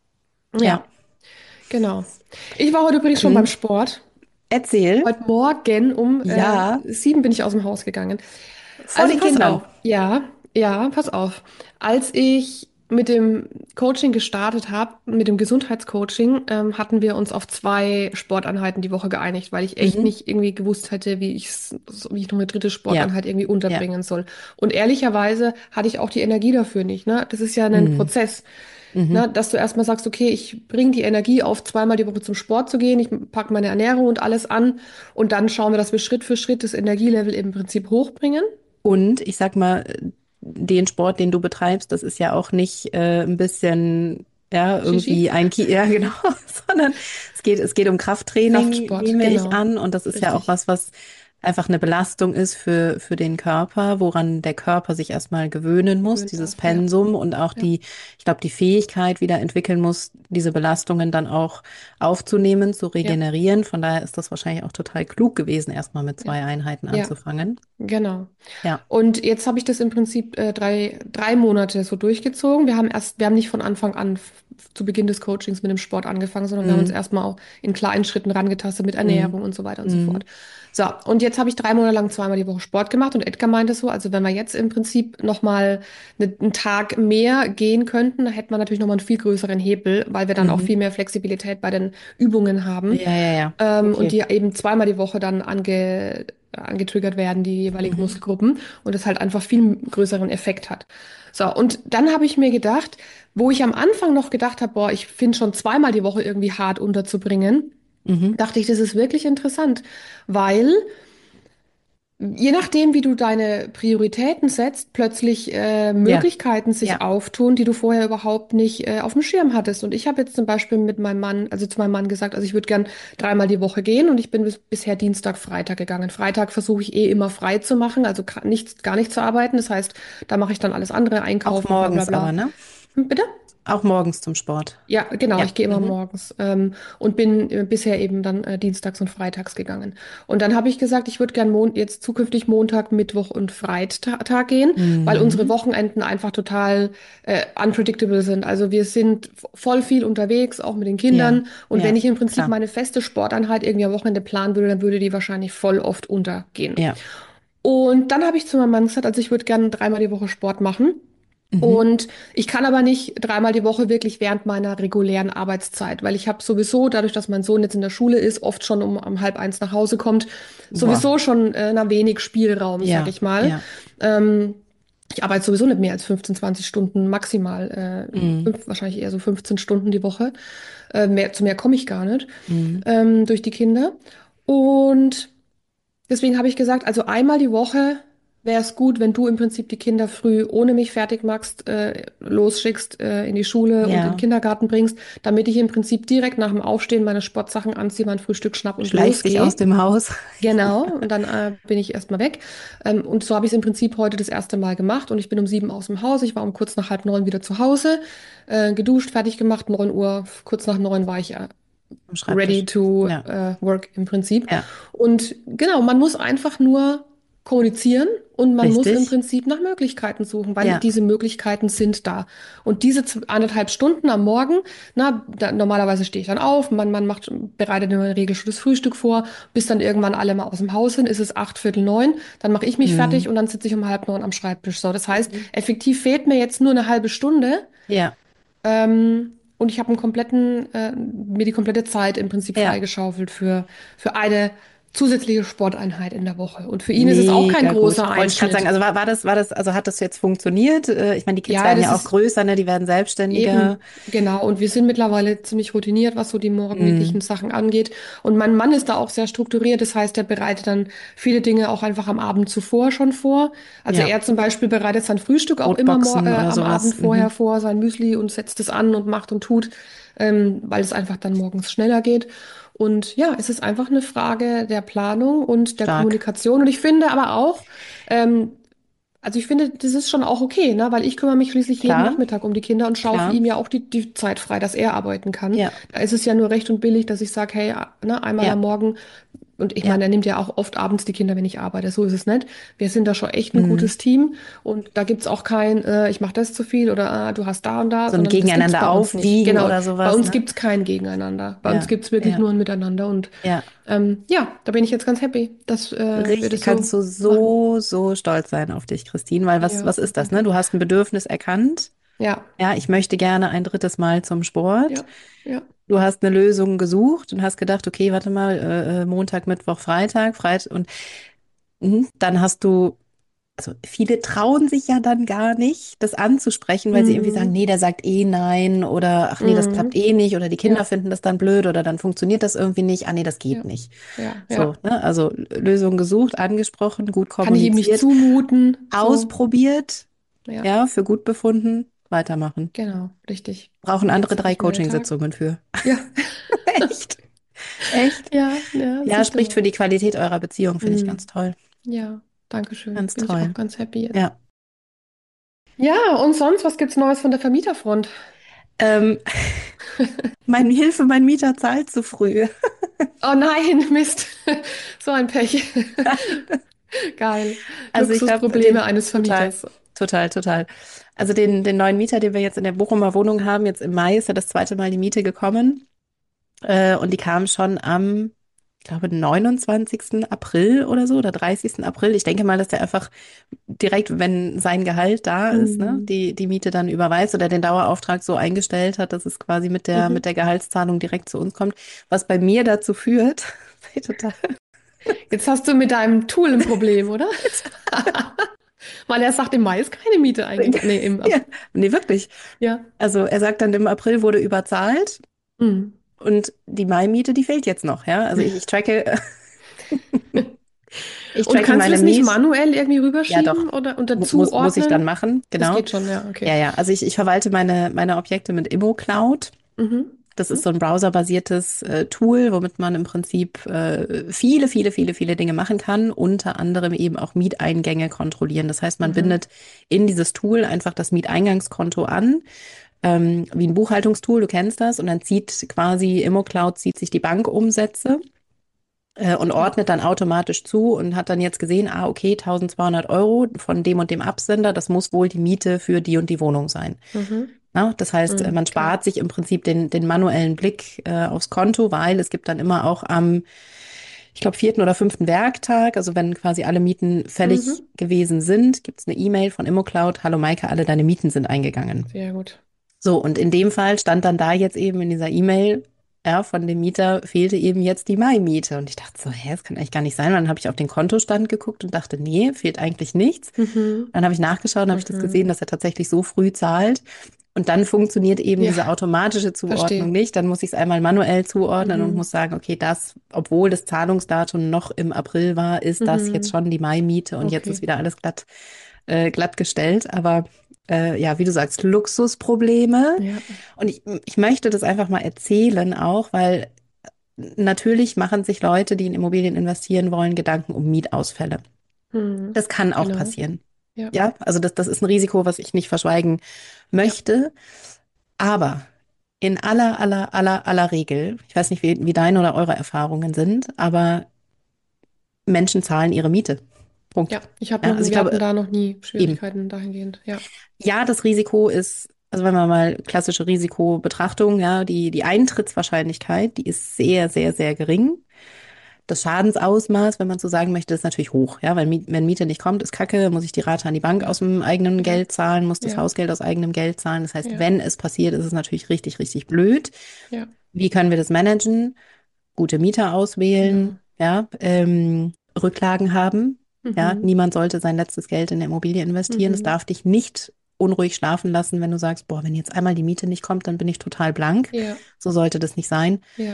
Ja. ja, genau. Ich war heute übrigens schon beim Mhm. Sport. Erzähl. Heute Morgen um Ja, 7 bin ich aus dem Haus gegangen. vor Also den pass Kindern. auf, ja, ja, pass auf. Als ich mit dem Coaching gestartet habe, mit dem Gesundheitscoaching, hatten wir uns auf 2 Sporteinheiten die Woche geeinigt, weil ich echt Mhm. nicht irgendwie gewusst hätte, wie ich noch eine dritte Ja, Sporteinheit irgendwie ja. unterbringen soll. Und ehrlicherweise hatte ich auch die Energie dafür nicht, ne? Das ist ja ein Mhm. Prozess. Mhm. Ne, dass du erstmal sagst, okay, ich bringe die Energie auf, zweimal die Woche zum Sport zu gehen, ich packe meine Ernährung und alles an und dann schauen wir, dass wir Schritt für Schritt das Energielevel im Prinzip hochbringen. Und ich sag mal, den Sport, den du betreibst, das ist ja auch nicht ein bisschen, ja, Shishi? irgendwie ja, genau, sondern es geht um Krafttraining, Kraftsport, nehme ich genau. an. Und das ist ja auch Richtig. was einfach eine Belastung ist für den Körper, woran der Körper sich erstmal gewöhnen muss, Gewöhnen dieses darf. Ja, Pensum und auch ja, ich glaube, die Fähigkeit wieder entwickeln muss, diese Belastungen dann auch aufzunehmen, zu ja, regenerieren. Von daher ist das wahrscheinlich auch total klug gewesen, erstmal mit ja, 2 Einheiten ja, anzufangen. genau. Ja. Und jetzt habe ich das im Prinzip drei Monate so durchgezogen. Wir haben nicht von Anfang an zu Beginn des Coachings mit dem Sport angefangen, sondern wir haben uns Mhm. erstmal auch in kleinen Schritten rangetastet mit Mhm. Ernährung und so weiter und so fort. Mhm. So, und jetzt habe ich 3 Monate lang zweimal die Woche Sport gemacht und Edgar meinte so, also wenn wir jetzt im Prinzip nochmal einen Tag mehr gehen könnten, dann hätte man natürlich nochmal einen viel größeren Hebel, weil wir dann auch Mhm. viel mehr Flexibilität bei den Übungen haben. Ja, ja, ja. Und Okay. die eben zweimal die Woche dann angetriggert werden, die jeweiligen Mhm. Muskelgruppen und das halt einfach viel größeren Effekt hat. So, und dann habe ich mir gedacht, wo ich am Anfang noch gedacht habe, boah, ich finde schon zweimal die Woche irgendwie hart unterzubringen, Mhm. dachte ich, das ist wirklich interessant, weil je nachdem, wie du deine Prioritäten setzt, plötzlich Ja, Möglichkeiten sich ja. auftun, die du vorher überhaupt nicht auf dem Schirm hattest. Und ich habe jetzt zum Beispiel mit meinem Mann, also zu meinem Mann gesagt, also ich würde gern 3-mal die Woche gehen und ich bin bisher Dienstag, Freitag gegangen. Freitag versuche ich immer frei zu machen, also gar nicht zu arbeiten. Das heißt, da mache ich dann alles andere, Auch einkaufen, bla bla morgens aber, bla. ne? Bitte? Auch morgens zum Sport. Ja, genau, Ja. ich gehe immer Mhm. morgens und bin bisher eben dann dienstags und freitags gegangen. Und dann habe ich gesagt, ich würde gern jetzt zukünftig Montag, Mittwoch und Freitag gehen, weil unsere Mhm. Wochenenden einfach total unpredictable sind. Also wir sind voll viel unterwegs, auch mit den Ja, Kindern. Und wenn ja, ich im Prinzip klar. meine feste Sporteinheit irgendwie am Wochenende planen würde, dann würde die wahrscheinlich voll oft untergehen. Ja. Und dann habe ich zu meinem Mann gesagt, also ich würde gerne 3-mal die Woche Sport machen. Mhm. Und ich kann aber nicht 3-mal die Woche wirklich während meiner regulären Arbeitszeit, weil ich habe sowieso, dadurch, dass mein Sohn jetzt in der Schule ist, oft schon um halb eins nach Hause kommt, Boah. sowieso schon wenig Spielraum, sag Ja, ich mal. ja. Ähm, Ich arbeite sowieso nicht mehr als 15, 20 Stunden maximal, Mhm. wahrscheinlich eher so 15 Stunden die Woche. Zu mehr komme ich gar nicht Mhm. durch die Kinder. Und deswegen habe ich gesagt, also 1-mal die Woche wäre es gut, wenn du im Prinzip die Kinder früh ohne mich fertig machst, losschickst, in die Schule und in den Ja. Kindergarten bringst, damit ich im Prinzip direkt nach dem Aufstehen meine Sportsachen anziehe, mein Frühstück schnapp und Schleicht sich aus losgehe. dem Haus. Genau, und dann bin ich erstmal weg. Und so habe ich es im Prinzip heute das erste Mal gemacht und ich bin um 7 aus dem Haus. Ich war um kurz nach halb 9 wieder zu Hause, geduscht, fertig gemacht, 9 Uhr, kurz nach 9 war ich Am ready Schreibtisch. to Ja, work im Prinzip. ja. Und genau, man muss einfach nur kommunizieren und man muss im Richtig. Prinzip nach Möglichkeiten suchen, weil Ja. diese Möglichkeiten sind da. Und diese 1,5 Stunden am Morgen, normalerweise stehe ich dann auf, man bereitet in der Regel schon das Frühstück vor, bis dann irgendwann alle mal aus dem Haus sind, ist es 8, Viertel 9, dann mache ich mich fertig Mhm. und dann sitze ich um halb 9 am Schreibtisch. So, das heißt, Mhm. effektiv fehlt mir jetzt nur eine halbe Stunde, Ja, und ich habe mir die komplette Zeit im Prinzip ja. freigeschaufelt für eine zusätzliche Sporteinheit in der Woche. Und für ihn ist es auch kein Mega gut. großer Wollte ich gerade sagen, Einschnitt. also also hat das jetzt funktioniert? Ich meine, die Kids Ja, werden das ja auch ist größer, ne? Die werden selbstständiger. eben, genau. Und wir sind mittlerweile ziemlich routiniert, was so die morgendlichen Mhm. Sachen angeht. Und mein Mann ist da auch sehr strukturiert. Das heißt, er bereitet dann viele Dinge auch einfach am Abend zuvor schon vor. Also Ja, er zum Beispiel bereitet sein Frühstück auch immer Brotboxen oder am Abend sowas. vorher Mhm. vor, sein Müsli und setzt es an und macht und tut, weil es einfach dann morgens schneller geht. Und ja, es ist einfach eine Frage der Planung und der Stark. Kommunikation. Und ich finde aber auch, ähm, Also ich finde, das ist schon auch okay, ne? Weil ich kümmere mich schließlich jeden Klar, Nachmittag um die Kinder und schaufel klar. ihm ja auch die Zeit frei, dass er arbeiten kann. Ja, Da ist es ja nur recht und billig, dass ich sage, hey, ne, einmal ja, am Morgen. Und ich ja. meine, er nimmt ja auch oft abends die Kinder, wenn ich arbeite. So ist es nicht. Wir sind da schon echt ein Mhm. gutes Team. Und da gibt's auch kein, ich mache das zu viel oder du hast da und da, So ein sondern das gibt's bei Gegeneinander uns nicht. aufwiegen Genau. oder Bei sowas, uns ne? gibt's kein Gegeneinander. Bei uns Ja, gibt's wirklich ja, nur ein Miteinander. Und ja. ja, da bin ich jetzt ganz happy, dass wir Richtig, das so kannst du machen. so stolz sein auf dich, Christine, weil Ja, was ist das, ne? danke. Du hast ein Bedürfnis erkannt. Ja, Ja, ich möchte gerne ein drittes Mal zum Sport. ja, ja. Du hast eine Lösung gesucht und hast gedacht, okay, warte mal, Montag, Mittwoch, Freitag und dann hast du, also viele trauen sich ja dann gar nicht, das anzusprechen, weil sie irgendwie sagen, Mhm. nee, der sagt eh nein oder ach nee, das klappt Mhm. eh nicht oder die Kinder Ja, finden das dann blöd oder dann funktioniert das irgendwie nicht. Ah nee, das geht ja, nicht. ja, So, ja. ne? Also Lösung gesucht, angesprochen, gut Kann ich ihm nicht kommuniziert, zumuten? So, ausprobiert, ja, ja, für gut befunden, weitermachen. genau, richtig. Brauchen Und jetzt andere sage 3 ich mir Tag. Coachingsitzungen für. Ja, Echt? Echt? ja, ja, Ja, siehst du spricht für mal. die Qualität eurer Beziehung, finde ich ganz Mhm. toll. Ja, danke schön. Ganz Bin ich auch toll. ganz happy jetzt. Ja. Ja, und sonst, was gibt's Neues von der Vermieterfront? Ähm, mein Mieter zahlt zu früh. Oh nein, Mist. So ein Pech. Geil. Also ich habe Luxusprobleme den eines total, Vermieters. total. Also den neuen Mieter, den wir jetzt in der Bochumer Wohnung haben, jetzt im Mai ist ja das zweite Mal die Miete gekommen. Und die kam schon am, ich glaube, 29. April oder so oder 30. April. Ich denke mal, dass der einfach direkt, wenn sein Gehalt da ist, ne, Mhm. die Miete dann überweist oder den Dauerauftrag so eingestellt hat, dass es quasi mit Mhm. der Gehaltszahlung direkt zu uns kommt. Was bei mir dazu führt, total. Jetzt hast du mit deinem Tool ein Problem, oder? Weil er sagt, im Mai ist keine Miete eingegangen. Nee, Ja, nee, wirklich. ja. Also er sagt dann, im April wurde überzahlt Mhm. und die Mai-Miete, die fehlt jetzt noch, ja. Also ich tracke, ich Und tracke kannst du meine das nicht Miet. manuell irgendwie Ja, doch. rüberschieben oder unter Muss ich dann zuordnen? machen, Das genau. geht schon, ja, okay. Ja. Also ich verwalte meine Objekte mit ImmoCloud. Mhm. Das ist Mhm. so ein browserbasiertes Tool, womit man im Prinzip viele Dinge machen kann, unter anderem eben auch Mieteingänge kontrollieren. Das heißt, man Mhm. bindet in dieses Tool einfach das Mieteingangskonto an, wie ein Buchhaltungstool, du kennst das, und dann zieht quasi ImmoCloud zieht sich die Bankumsätze und Ja. ordnet dann automatisch zu und hat dann jetzt gesehen, ah, okay, 1.200 € von dem und dem Absender, das muss wohl die Miete für die und die Wohnung sein. Mhm. Na, das heißt, Mhm. man Okay. spart sich im Prinzip den manuellen Blick aufs Konto, weil es gibt dann immer auch am, ich glaube, vierten oder fünften Werktag, also wenn quasi alle Mieten fällig Mhm. gewesen sind, gibt es eine E-Mail von ImmoCloud, hallo Maike, alle deine Mieten sind eingegangen. Sehr gut. So, und in dem Fall stand dann da jetzt eben in dieser E-Mail, ja, von dem Mieter fehlte eben jetzt die Mai-Miete. Und ich dachte so, hä, das kann eigentlich gar nicht sein. Und dann habe ich auf den Kontostand geguckt und dachte, nee, fehlt eigentlich nichts. Mhm. Dann habe ich nachgeschaut und habe ich das Mhm. gesehen, dass er tatsächlich so früh zahlt. Und dann funktioniert eben Ja, diese automatische Zuordnung verstehe. nicht. Dann muss ich es einmal manuell zuordnen und Mhm. muss sagen, okay, das, obwohl das Zahlungsdatum noch im April war, ist das jetzt Mhm. schon die Mai-Miete und jetzt ist Okay. wieder alles glatt gestellt. Aber ja, wie du sagst, Luxusprobleme. Ja. Und ich möchte das einfach mal erzählen auch, weil natürlich machen sich Leute, die in Immobilien investieren wollen, Gedanken um Mietausfälle. Mhm. Das kann auch Genau. passieren. Ja. Ja, also das ist ein Risiko, was ich nicht verschweigen Ja. möchte. Aber in aller Regel, ich weiß nicht, wie deine oder eure Erfahrungen sind, aber Menschen zahlen ihre Miete. Punkt. Ja. Ich habe Ja, noch also nie, ich wir hatten glaube, da noch nie eben. Schwierigkeiten dahingehend. Ja. Ja, das Risiko ist, also wenn man mal klassische Risikobetrachtung, ja, die Eintrittswahrscheinlichkeit, die ist sehr gering. Das Schadensausmaß, wenn man so sagen möchte, ist natürlich hoch. Ja, weil wenn Miete nicht kommt, ist Kacke, muss ich die Rate an die Bank Ja. aus dem eigenen Ja. Geld zahlen, muss das Ja. Hausgeld aus eigenem Geld zahlen. Das heißt, Ja. wenn es passiert, ist es natürlich richtig blöd. Ja. Wie können wir das managen? Gute Mieter auswählen, Genau. ja, Rücklagen haben. Ja, Mhm. niemand sollte sein letztes Geld in der Immobilie investieren. Es Mhm. darf dich nicht unruhig schlafen lassen, wenn du sagst, boah, wenn jetzt einmal die Miete nicht kommt, dann bin ich total blank. Ja. So sollte das nicht sein. Ja.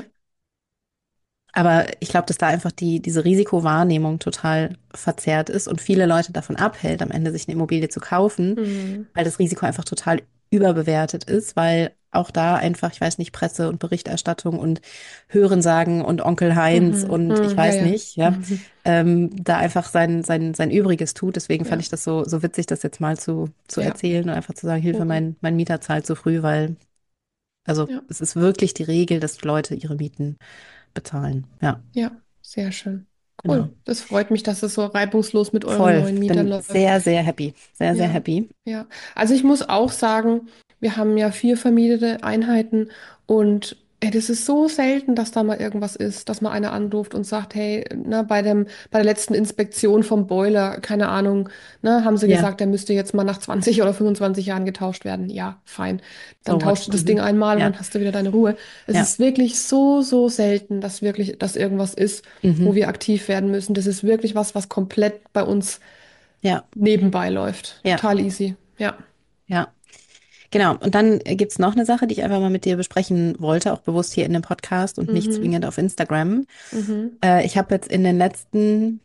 Aber ich glaube, dass da einfach diese Risikowahrnehmung total verzerrt ist und viele Leute davon abhält, am Ende sich eine Immobilie zu kaufen, Mhm. weil das Risiko einfach total überbewertet ist, weil auch da einfach, ich weiß nicht, Presse und Berichterstattung und Hörensagen und Onkel Heinz Mhm. und ich Mhm. Ja, weiß ja. nicht, ja, Mhm. da einfach sein Übriges tut. Deswegen fand Ja, ich das so witzig, das jetzt mal zu ja, erzählen und einfach zu sagen, Hilfe, cool. mein Mieter zahlt zu früh, weil, also Ja, es ist wirklich die Regel, dass Leute ihre Mieten bezahlen. Ja, ja, sehr schön. genau. Cool. Das freut mich, dass es so reibungslos mit euren Voll. neuen Mietern Bin läuft. sehr, sehr happy. Sehr, sehr Ja, happy. ja. Also ich muss auch sagen, wir haben ja 4 vermietete Einheiten und ey, das ist so selten, dass da mal irgendwas ist, dass mal einer anruft und sagt, hey, ne, bei der letzten Inspektion vom Boiler, keine Ahnung, ne, haben sie Ja, gesagt, der müsste jetzt mal nach 20 oder 25 Jahren getauscht werden. Ja, fein. so Dann what? tauschst du das Ding Mhm. einmal und Ja, dann hast du wieder deine Ruhe. Es ja. ist wirklich so, so selten, dass irgendwas ist, wo Mhm. wir aktiv werden müssen. Das ist wirklich was, was komplett bei uns Ja, nebenbei läuft. ja, Total easy. Ja. ja. Genau. Und dann gibt's noch eine Sache, die ich einfach mal mit dir besprechen wollte, auch bewusst hier in dem Podcast und nicht Mhm. zwingend auf Instagram. Mhm. Ich habe jetzt in den letzten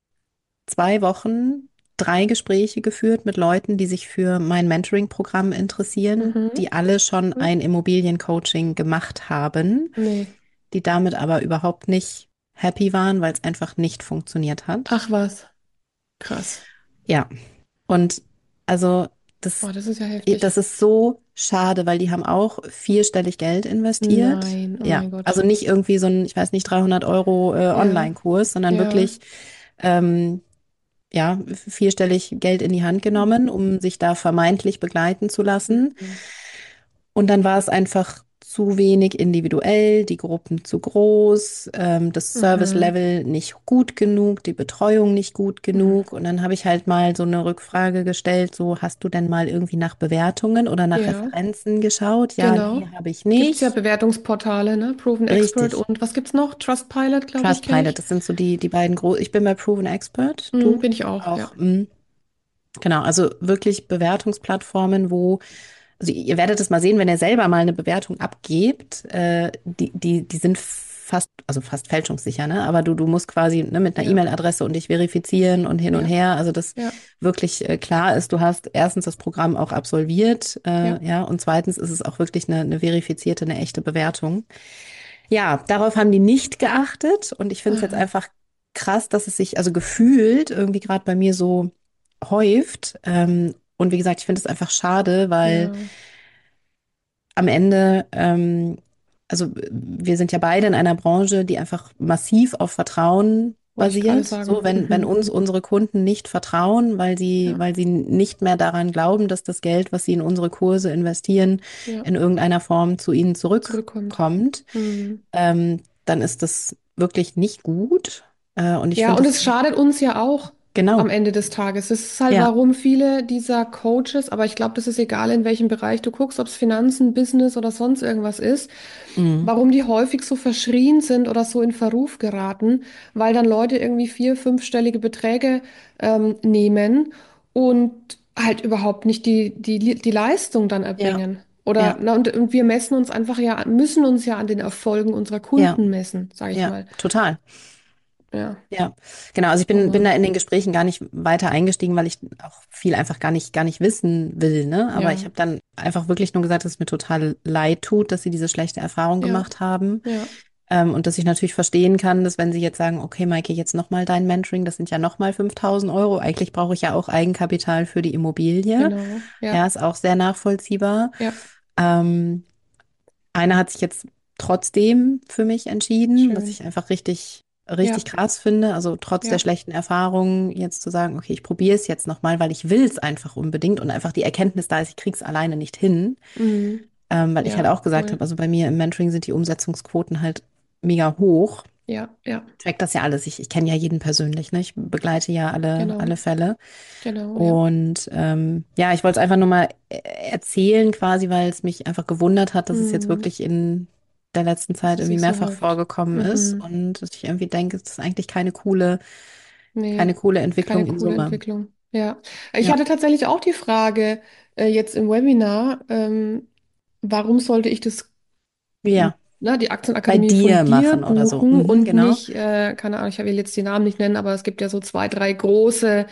2 Wochen 3 Gespräche geführt mit Leuten, die sich für mein Mentoring-Programm interessieren, Mhm. die alle schon Cool. ein Immobiliencoaching gemacht haben, Nee. die damit aber überhaupt nicht happy waren, weil es einfach nicht funktioniert hat. Ach was. Krass. Ja, und also das, Boah, das ist ja heftig. das ist so schade, weil die haben auch vierstellig Geld investiert. Nein, oh Ja, mein also Gott. nicht irgendwie so ein, ich weiß nicht, 300 € Ja, Online-Kurs, sondern ja. wirklich ähm, ja, vierstellig Geld in die Hand genommen, um sich da vermeintlich begleiten zu lassen. Mhm. Und dann war es einfach zu wenig individuell, die Gruppen zu groß, das Mhm. Service-Level nicht gut genug, die Betreuung nicht gut Mhm. genug. Und dann habe ich halt mal so eine Rückfrage gestellt, so hast du denn mal irgendwie nach Bewertungen oder nach Ja, Referenzen geschaut? Ja, genau. nee, habe ich Gibt's ja nicht. Bewertungsportale, ne? Proven Expert Richtig. und was gibt's noch? Trustpilot, glaube ich, kenne Trustpilot, ich. das sind so die beiden großen. Ich bin bei Proven Expert, Mhm, du bin ich auch, ja. auch. Genau, also wirklich Bewertungsplattformen, wo, also ihr werdet es mal sehen, wenn ihr selber mal eine Bewertung abgebt, die sind fast fälschungssicher, ne? Aber du musst quasi, ne, mit einer Ja, E-Mail-Adresse und dich verifizieren und hin und ja, her, also dass ja, wirklich klar ist, du hast erstens das Programm auch absolviert, ja. ja, und zweitens ist es auch wirklich eine verifizierte, eine echte Bewertung. Ja, darauf haben die nicht geachtet und ich finde es jetzt Aha. einfach krass, dass es sich also gefühlt irgendwie gerade bei mir so häuft. Und wie gesagt, ich finde es einfach schade, weil Ja, am Ende, also wir sind ja beide in einer Branche, die einfach massiv auf Vertrauen wollte ich gerade basiert. So, sagen. wenn Mhm. uns unsere Kunden nicht vertrauen, Ja, weil sie nicht mehr daran glauben, dass das Geld, was sie in unsere Kurse investieren, ja. in irgendeiner Form zu ihnen Zurückkommt. zurückkommt, Mhm. dann ist das wirklich nicht gut. Und ich Ja, finde und es, es schadet uns ja auch am genau, Ende des Tages. Das ist halt, ja, warum viele dieser Coaches, aber ich glaube, das ist egal, in welchem Bereich du guckst, ob es Finanzen, Business oder sonst irgendwas ist, mm, warum die häufig so verschrien sind oder so in Verruf geraten, weil dann Leute irgendwie 4-, 5-stellige Beträge nehmen und halt überhaupt nicht die Leistung dann ja, erbringen. Oder, ja, na, und wir messen uns einfach ja, müssen uns ja an den Erfolgen unserer ja, Kunden messen, sage ich ja, mal. total. Ja, Ja, genau. Also ich bin aber da in den Gesprächen gar nicht weiter eingestiegen, weil ich auch viel einfach gar nicht wissen will, ne? Aber ich ja. habe dann einfach wirklich nur gesagt, dass es mir total leid tut, dass sie diese schlechte Erfahrung Ja, gemacht haben. ja, Und dass ich natürlich verstehen kann, dass wenn sie jetzt sagen, okay, Maike, jetzt nochmal dein Mentoring, das sind ja nochmal 5.000 €. Eigentlich brauche ich ja auch Eigenkapital für die Immobilie. genau. Ja, Ja, ist auch sehr nachvollziehbar. ja, Ähm, Einer hat sich jetzt trotzdem für mich entschieden, was schön. ich einfach richtig Ja, krass finde. Also trotz der ja, schlechten Erfahrungen jetzt zu sagen, okay, ich probiere es jetzt nochmal, weil ich will es einfach unbedingt und einfach die Erkenntnis da ist, ich kriege es alleine nicht hin. mhm. Weil ich halt Ja, auch gesagt habe, cool. also bei mir im Mentoring sind die Umsetzungsquoten halt mega hoch. Ja, ja, Ich track das ja alles. Ich kenne ja jeden persönlich, ne? Ich begleite ja alle genau, Fälle. genau, ja. Und ja, ich wollte es einfach nur mal erzählen, quasi, weil es mich einfach gewundert hat, dass es jetzt Mhm. wirklich in der letzten Dass Zeit es irgendwie sich so mehrfach häuft. vorgekommen ist Mhm. und dass ich irgendwie denke, es ist eigentlich keine Nee, coole keine Entwicklung in coole Summe. Entwicklung. Ja. Ich Ja, hatte tatsächlich auch die Frage jetzt im Webinar, warum sollte ich ja, die bei Aktienakademie dir von dir machen oder so. buchen Mhm, und genau. nicht, keine Ahnung, ich will jetzt die Namen nicht nennen, aber es gibt ja so 2, 3 große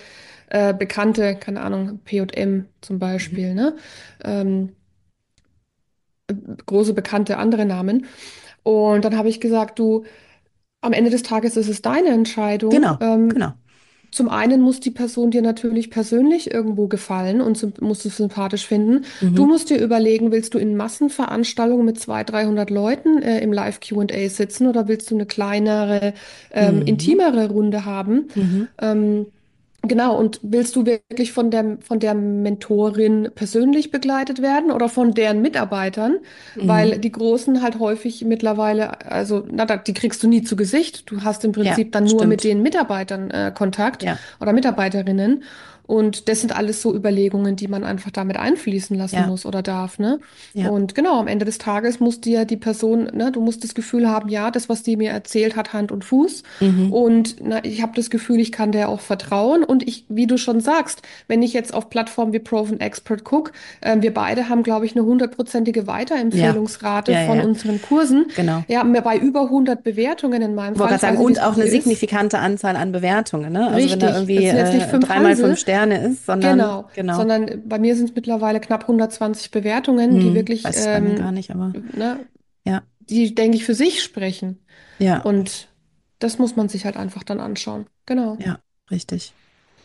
bekannte, keine Ahnung, P&M zum Mhm. Beispiel, ne? Ähm, große bekannte andere Namen. Und dann habe ich gesagt, du, am Ende des Tages ist es deine Entscheidung. Genau, genau. Zum einen muss die Person dir natürlich persönlich irgendwo gefallen und musst du sympathisch finden. Du Mhm. musst dir überlegen, willst du in Massenveranstaltungen mit 200, 300 Leuten im Live-Q&A sitzen oder willst du eine kleinere, Mhm. intimere Runde haben? Mhm. Ähm, Genau, und willst du wirklich von der Mentorin persönlich begleitet werden oder von deren Mitarbeitern? Weil Mhm. die Großen halt häufig mittlerweile, also, die kriegst du nie zu Gesicht. Du hast im Ja, Prinzip dann nur mit stimmt. den Mitarbeitern Kontakt Ja, oder Mitarbeiterinnen. Und das sind alles so Überlegungen, die man einfach damit einfließen lassen ja, muss oder darf, ne? ja. Und genau, am Ende des Tages muss dir die Person, ne, du musst das Gefühl haben, ja, das, was die mir erzählt hat, Hand und Fuß. Mhm. Und na, ich habe das Gefühl, ich kann der auch vertrauen. Und ich, wie du schon sagst, wenn ich jetzt auf Plattformen wie Proven Expert gucke, wir beide haben, glaube ich, eine 100%ige Ja, Weiterempfehlungsrate ja, ja, von ja. unseren Kursen. Genau. Ja, bei über 100 Bewertungen in meinem Ich wollte Fall. gerade Ich weiß sagen, nicht, wie und es bei auch eine dir ist. signifikante Anzahl an Bewertungen, ne? Also wenn da Richtig. Es irgendwie sind jetzt nicht fünf dreimal fünf Hansel, Sterne ist, sondern genau, genau. sondern bei mir sind es mittlerweile knapp 120 Bewertungen, die Hm, wirklich, weiß es bei mir gar nicht, aber ne, ja, die, denke ich, für sich sprechen. ja, Und das muss man sich halt einfach dann anschauen. Genau. ja, richtig.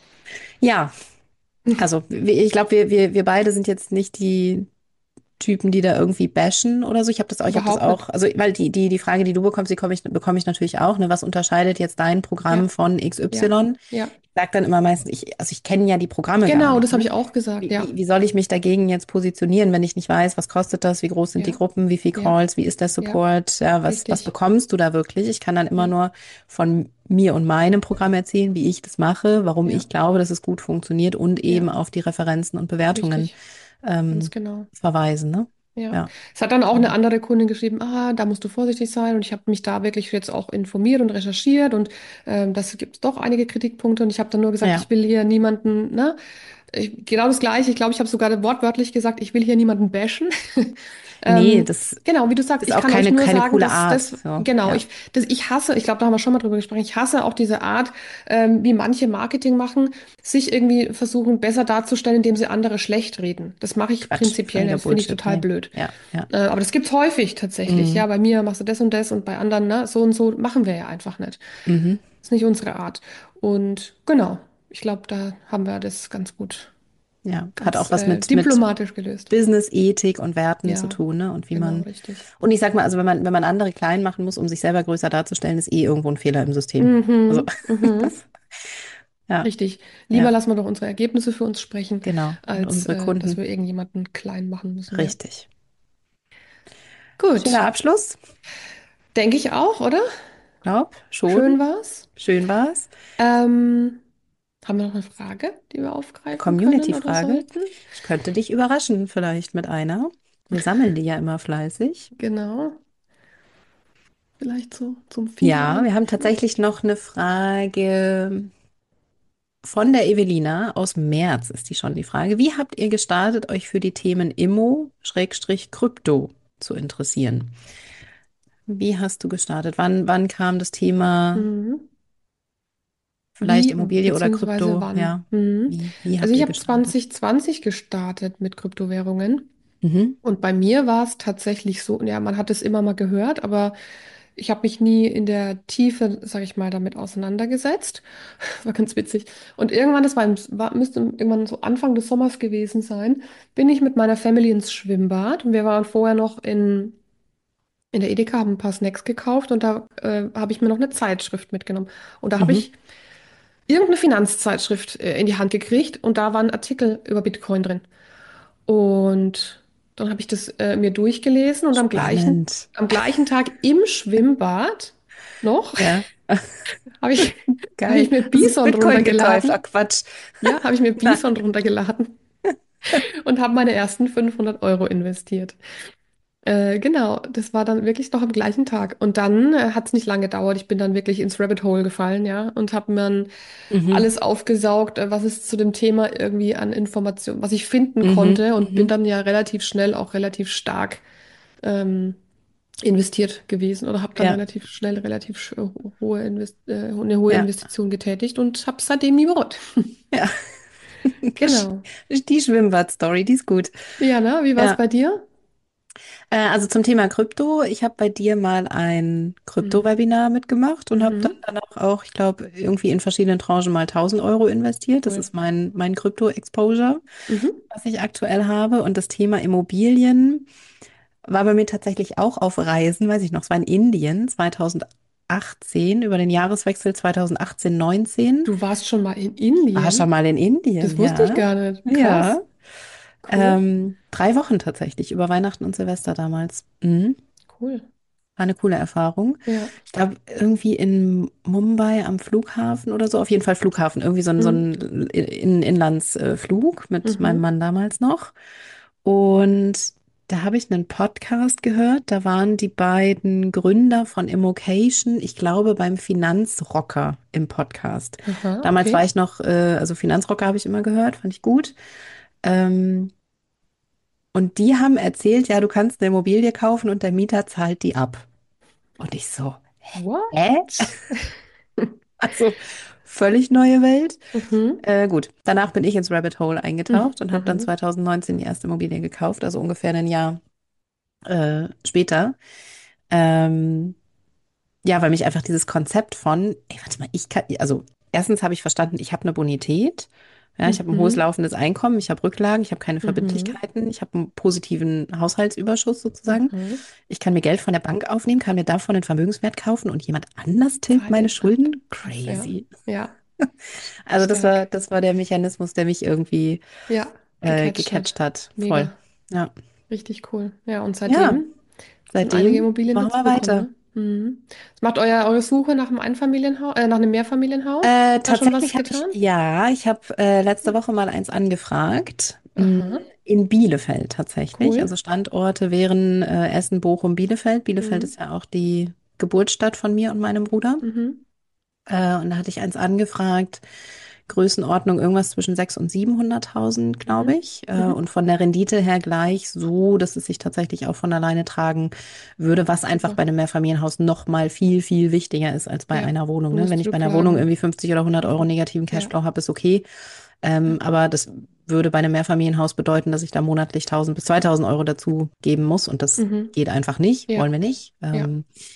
Ja, also ich glaube, wir beide sind jetzt nicht die Typen, die da irgendwie bashen oder so. Ich habe das Überhaupt nicht. auch, also weil die Frage, die du bekommst, bekomme ich natürlich auch, ne? Was unterscheidet jetzt dein Programm Ja, von ja, XY? ja. Ich sage dann immer meistens, also ich kenne ja die Programme gar Genau, nicht, das habe ne? ich auch gesagt. Ja, Wie soll ich mich dagegen jetzt positionieren, wenn ich nicht weiß, was kostet das, wie groß sind die ja, Gruppen, wie viel ja, Calls, wie ist der ja, Support, ja, was richtig. bekommst du da wirklich? Ich kann dann immer Ja, nur von mir und meinem Programm erzählen, wie ich das mache, warum ja, ich glaube, dass es gut funktioniert und ja, eben auf die Referenzen und Bewertungen richtig. Ganz genau. verweisen, ne? Ja. Ja. Es hat dann auch eine Genau. andere Kundin geschrieben, ah, da musst du vorsichtig sein. Und ich habe mich da wirklich jetzt auch informiert und recherchiert und das gibt es doch einige Kritikpunkte. Und ich habe dann nur gesagt, Ja. ich will hier niemanden, ne? Genau das Gleiche. Ich glaube, ich habe sogar wortwörtlich gesagt, ich will hier niemanden bashen. Nee, Ähm, das genau, wie du sagst, ist ich auch kann euch nur keine sagen, coole dass Art. das, So, genau, ja. ich hasse, ich glaube, da haben wir schon mal drüber gesprochen, ich hasse auch diese Art, wie manche Marketing machen, sich irgendwie versuchen, besser darzustellen, indem sie andere schlecht reden. Das mache ich Quatsch, prinzipiell nicht, völliger das finde ich Bullshit. total Nee. blöd. Ja, ja. Aber das gibt's häufig tatsächlich. Ja, Mhm. bei mir machst du das und bei anderen, ne, so und so machen wir ja einfach nicht. Mhm. Ist nicht unsere Art. Und genau, ich glaube, da haben wir das Ja, hat ganz auch was mit diplomatisch gelöst. Business, Ethik und Werten zu Ja, tun, ne? Und wie genau, man, richtig. und ich sag mal, also wenn man andere klein machen muss, um sich selber größer darzustellen, ist eh irgendwo ein Fehler im System. Also, Mhm, mhm, das, ja, richtig. Lieber ja, lassen wir doch unsere Ergebnisse für uns sprechen, genau. Und als unsere dass Kunden, wir irgendjemanden klein machen müssen. Ja. richtig. Gut, Schöner Abschluss, denke ich auch, oder? glaub, Schön schon. war's. Schön war's. Ähm, Haben wir noch eine Frage, die wir aufgreifen können oder Community-Frage. sollten? Ich könnte dich überraschen, vielleicht mit einer. Wir sammeln die ja immer fleißig. Genau, vielleicht so zum Ja, wir haben Finalabschluss. tatsächlich noch eine Frage von der Evelina aus März ist die schon die Frage. Wie habt ihr gestartet, euch für die Themen Immo-Krypto zu interessieren? Wie hast du gestartet? Wann kam das Thema Mhm. vielleicht Wie Immobilie oder beziehungsweise Krypto? wann? Ja, Mhm. wie Also habt ich ihr habe gestartet? 2020 gestartet mit Kryptowährungen Mhm, und bei mir war es tatsächlich so, ja, man hat es immer mal gehört, aber ich habe mich nie in der Tiefe, sage ich mal, damit auseinandergesetzt. War ganz witzig. Und irgendwann, müsste irgendwann so Anfang des Sommers gewesen sein, bin ich mit meiner Family ins Schwimmbad und wir waren vorher noch in der Edeka, haben ein paar Snacks gekauft und da habe ich mir noch eine Zeitschrift mitgenommen. Und da habe mhm. ich irgendeine Finanzzeitschrift in die Hand gekriegt und da war ein Artikel über Bitcoin drin. Und dann habe ich das mir durchgelesen und Spannend. am gleichen Tag im Schwimmbad noch Ja, habe ich, habe geil. ich mir Das ist Bison Bitcoin geteuft. Ach runtergeladen. Quatsch. Ja, habe ich mir Nein. Bison runtergeladen und habe meine ersten 500 € investiert. Genau, das war dann wirklich noch am gleichen Tag. Und dann hat es nicht lange gedauert. Ich bin dann wirklich ins Rabbit Hole gefallen, ja, und habe mir dann Mhm, alles aufgesaugt, was es zu dem Thema irgendwie an Informationen, was ich finden mhm, konnte und bin mhm. dann ja relativ schnell auch relativ stark ähm, investiert gewesen oder habe dann Ja, relativ schnell eine hohe ja, Investition getätigt und habe es seitdem nie bereut. ja. Genau. Die Schwimmbad-Story, die ist gut. Ja, ne? Wie war es Ja. bei dir? Also zum Thema Krypto, ich habe bei dir mal ein Mhm. Krypto-Webinar mitgemacht und habe dann Mhm. danach auch, ich glaube, irgendwie in verschiedenen Tranchen mal 1.000 € investiert. Das Cool. ist mein Krypto-Exposure, Mhm. was ich aktuell habe. Und das Thema Immobilien war bei mir tatsächlich auch auf Reisen, weiß ich noch, es war in Indien 2018, über den Jahreswechsel 2018/19. Du warst schon mal in Ich war schon Indien? mal in Indien, Das wusste ich ja. gar nicht. Ja. Krass. Cool. 3 Wochen tatsächlich, über Weihnachten und Silvester damals. Mhm. Cool. War eine coole Erfahrung. Ja. Ich glaube, irgendwie in Mumbai am Flughafen oder so. Auf jeden Fall Flughafen. Irgendwie so Mhm. ein Inlandsflug mit meinem Mhm. Mann damals noch. Und da habe ich einen Podcast gehört. Da waren die beiden Gründer von Immocation, ich glaube, beim Finanzrocker im Podcast. Aha, Damals war okay. ich noch, also Finanzrocker habe ich immer gehört, fand ich gut. Ähm, und die haben erzählt, ja, du kannst eine Immobilie kaufen und der Mieter zahlt die ab. Und ich so, hä? What? Also völlig neue Welt. Mhm. Gut, danach bin ich ins Rabbit Hole Mhm. eingetaucht und habe dann Mhm. 2019 die erste Immobilie gekauft, also ungefähr ein Jahr später. Ähm, ja, weil mich einfach dieses Konzept von, ey, warte mal, ich kann, also erstens habe ich verstanden, ich habe eine Bonität. Ja, ich habe ein hohes Mhm. laufendes Einkommen, ich habe Rücklagen, ich habe keine Mhm. Verbindlichkeiten, ich habe einen positiven Haushaltsüberschuss sozusagen. Mhm. Ich kann mir Geld von der Bank aufnehmen, kann mir davon einen Vermögenswert kaufen und jemand anders tilgt Zahlt meine den ab. Schulden. Krass, ja. Crazy. Ja, Also stark. das war der Mechanismus, der mich irgendwie Ja, gecatcht hat. gecatcht hat. Voll. Mega. Ja. Richtig cool. Ja, und Ja, seitdem schon einige seitdem Immobilien machen wir dazugekommen, weiter. ne? Mhm. Was macht eure Suche nach einem Einfamilienhaus, nach einem Mehrfamilienhaus? Da schon was Tatsächlich habe ich, getan? ja, ich habe letzte Woche mal eins angefragt. Aha, In Bielefeld tatsächlich. cool. Also Standorte wären Essen, Bochum, Bielefeld. Bielefeld Mhm. ist ja auch die Geburtsstadt von mir und meinem Bruder. Mhm. Und da hatte ich eins angefragt, Größenordnung irgendwas zwischen 600.000 und 700.000, glaube Mhm. ich. Mhm. Und von der Rendite her gleich so, dass es sich tatsächlich auch von alleine tragen würde, was einfach Super. bei einem Mehrfamilienhaus noch mal viel, viel wichtiger ist als bei Ja, einer Wohnung. du Ne? Wenn musst ich bei einer Wohnung Rücklagen irgendwie 50 oder 100 € schaffen. negativen Ja, Cashflow habe, ist okay. ja. Aber das würde bei einem Mehrfamilienhaus bedeuten, dass ich da monatlich 1.000 bis 2.000 € dazu geben muss. Und das Mhm. geht einfach nicht, Ja, wollen wir nicht. ja.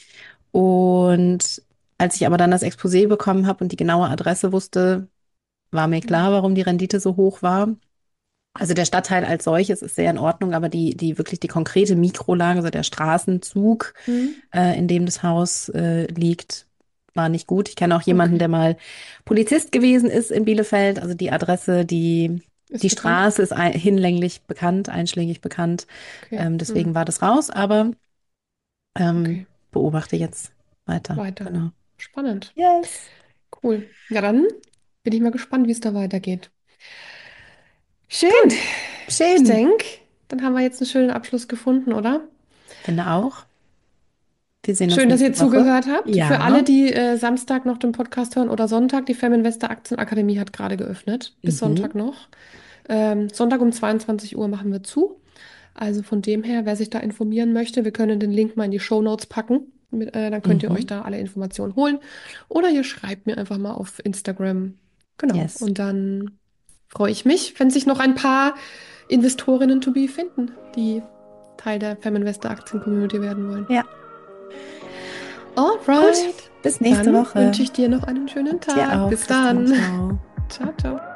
Und als ich aber dann das Exposé bekommen habe und die genaue Adresse wusste, war mir Mhm. klar, warum die Rendite so hoch war. Also der Stadtteil als solches ist sehr in Ordnung, aber die wirklich die konkrete Mikrolage, also der Straßenzug, Mhm. in dem das Haus liegt, war nicht gut. Ich kenne auch jemanden, Okay, der mal Polizist gewesen ist in Bielefeld. Also die Adresse, ist die bekannt. Straße ist hinlänglich bekannt, einschlägig bekannt. Okay, Deswegen mhm. war das raus, aber Okay, beobachte jetzt weiter. weiter. Genau. Spannend. Yes. Cool. Ja, dann bin ich mal gespannt, wie es da weitergeht. Schön. Gut. Ich Schön. denke, dann haben wir jetzt einen schönen Abschluss gefunden, oder? Finde auch. Wir sehen uns Schön, dass ihr nächste Woche. zugehört habt. Für alle, Ja. die Samstag noch den Podcast hören oder Sonntag, die Feminvestor Aktienakademie hat gerade geöffnet. Bis Mhm. Sonntag noch. Sonntag um 22 Uhr machen wir zu. Also von dem her, wer sich da informieren möchte, wir können den Link mal in die Shownotes packen. Dann könnt ihr euch Mhm. da alle Informationen holen. Oder ihr schreibt mir einfach mal auf Instagram. Genau. Yes. Und dann freue ich mich, wenn sich noch ein paar Investorinnen to be finden, die Teil der Feminvestor Aktien Community werden wollen. Ja. Gut. Alright, Bis nächste dann wünsche Woche. ich dir noch einen schönen Dir Tag. auch, Bis Christine. dann. Ciao. Ciao, ciao.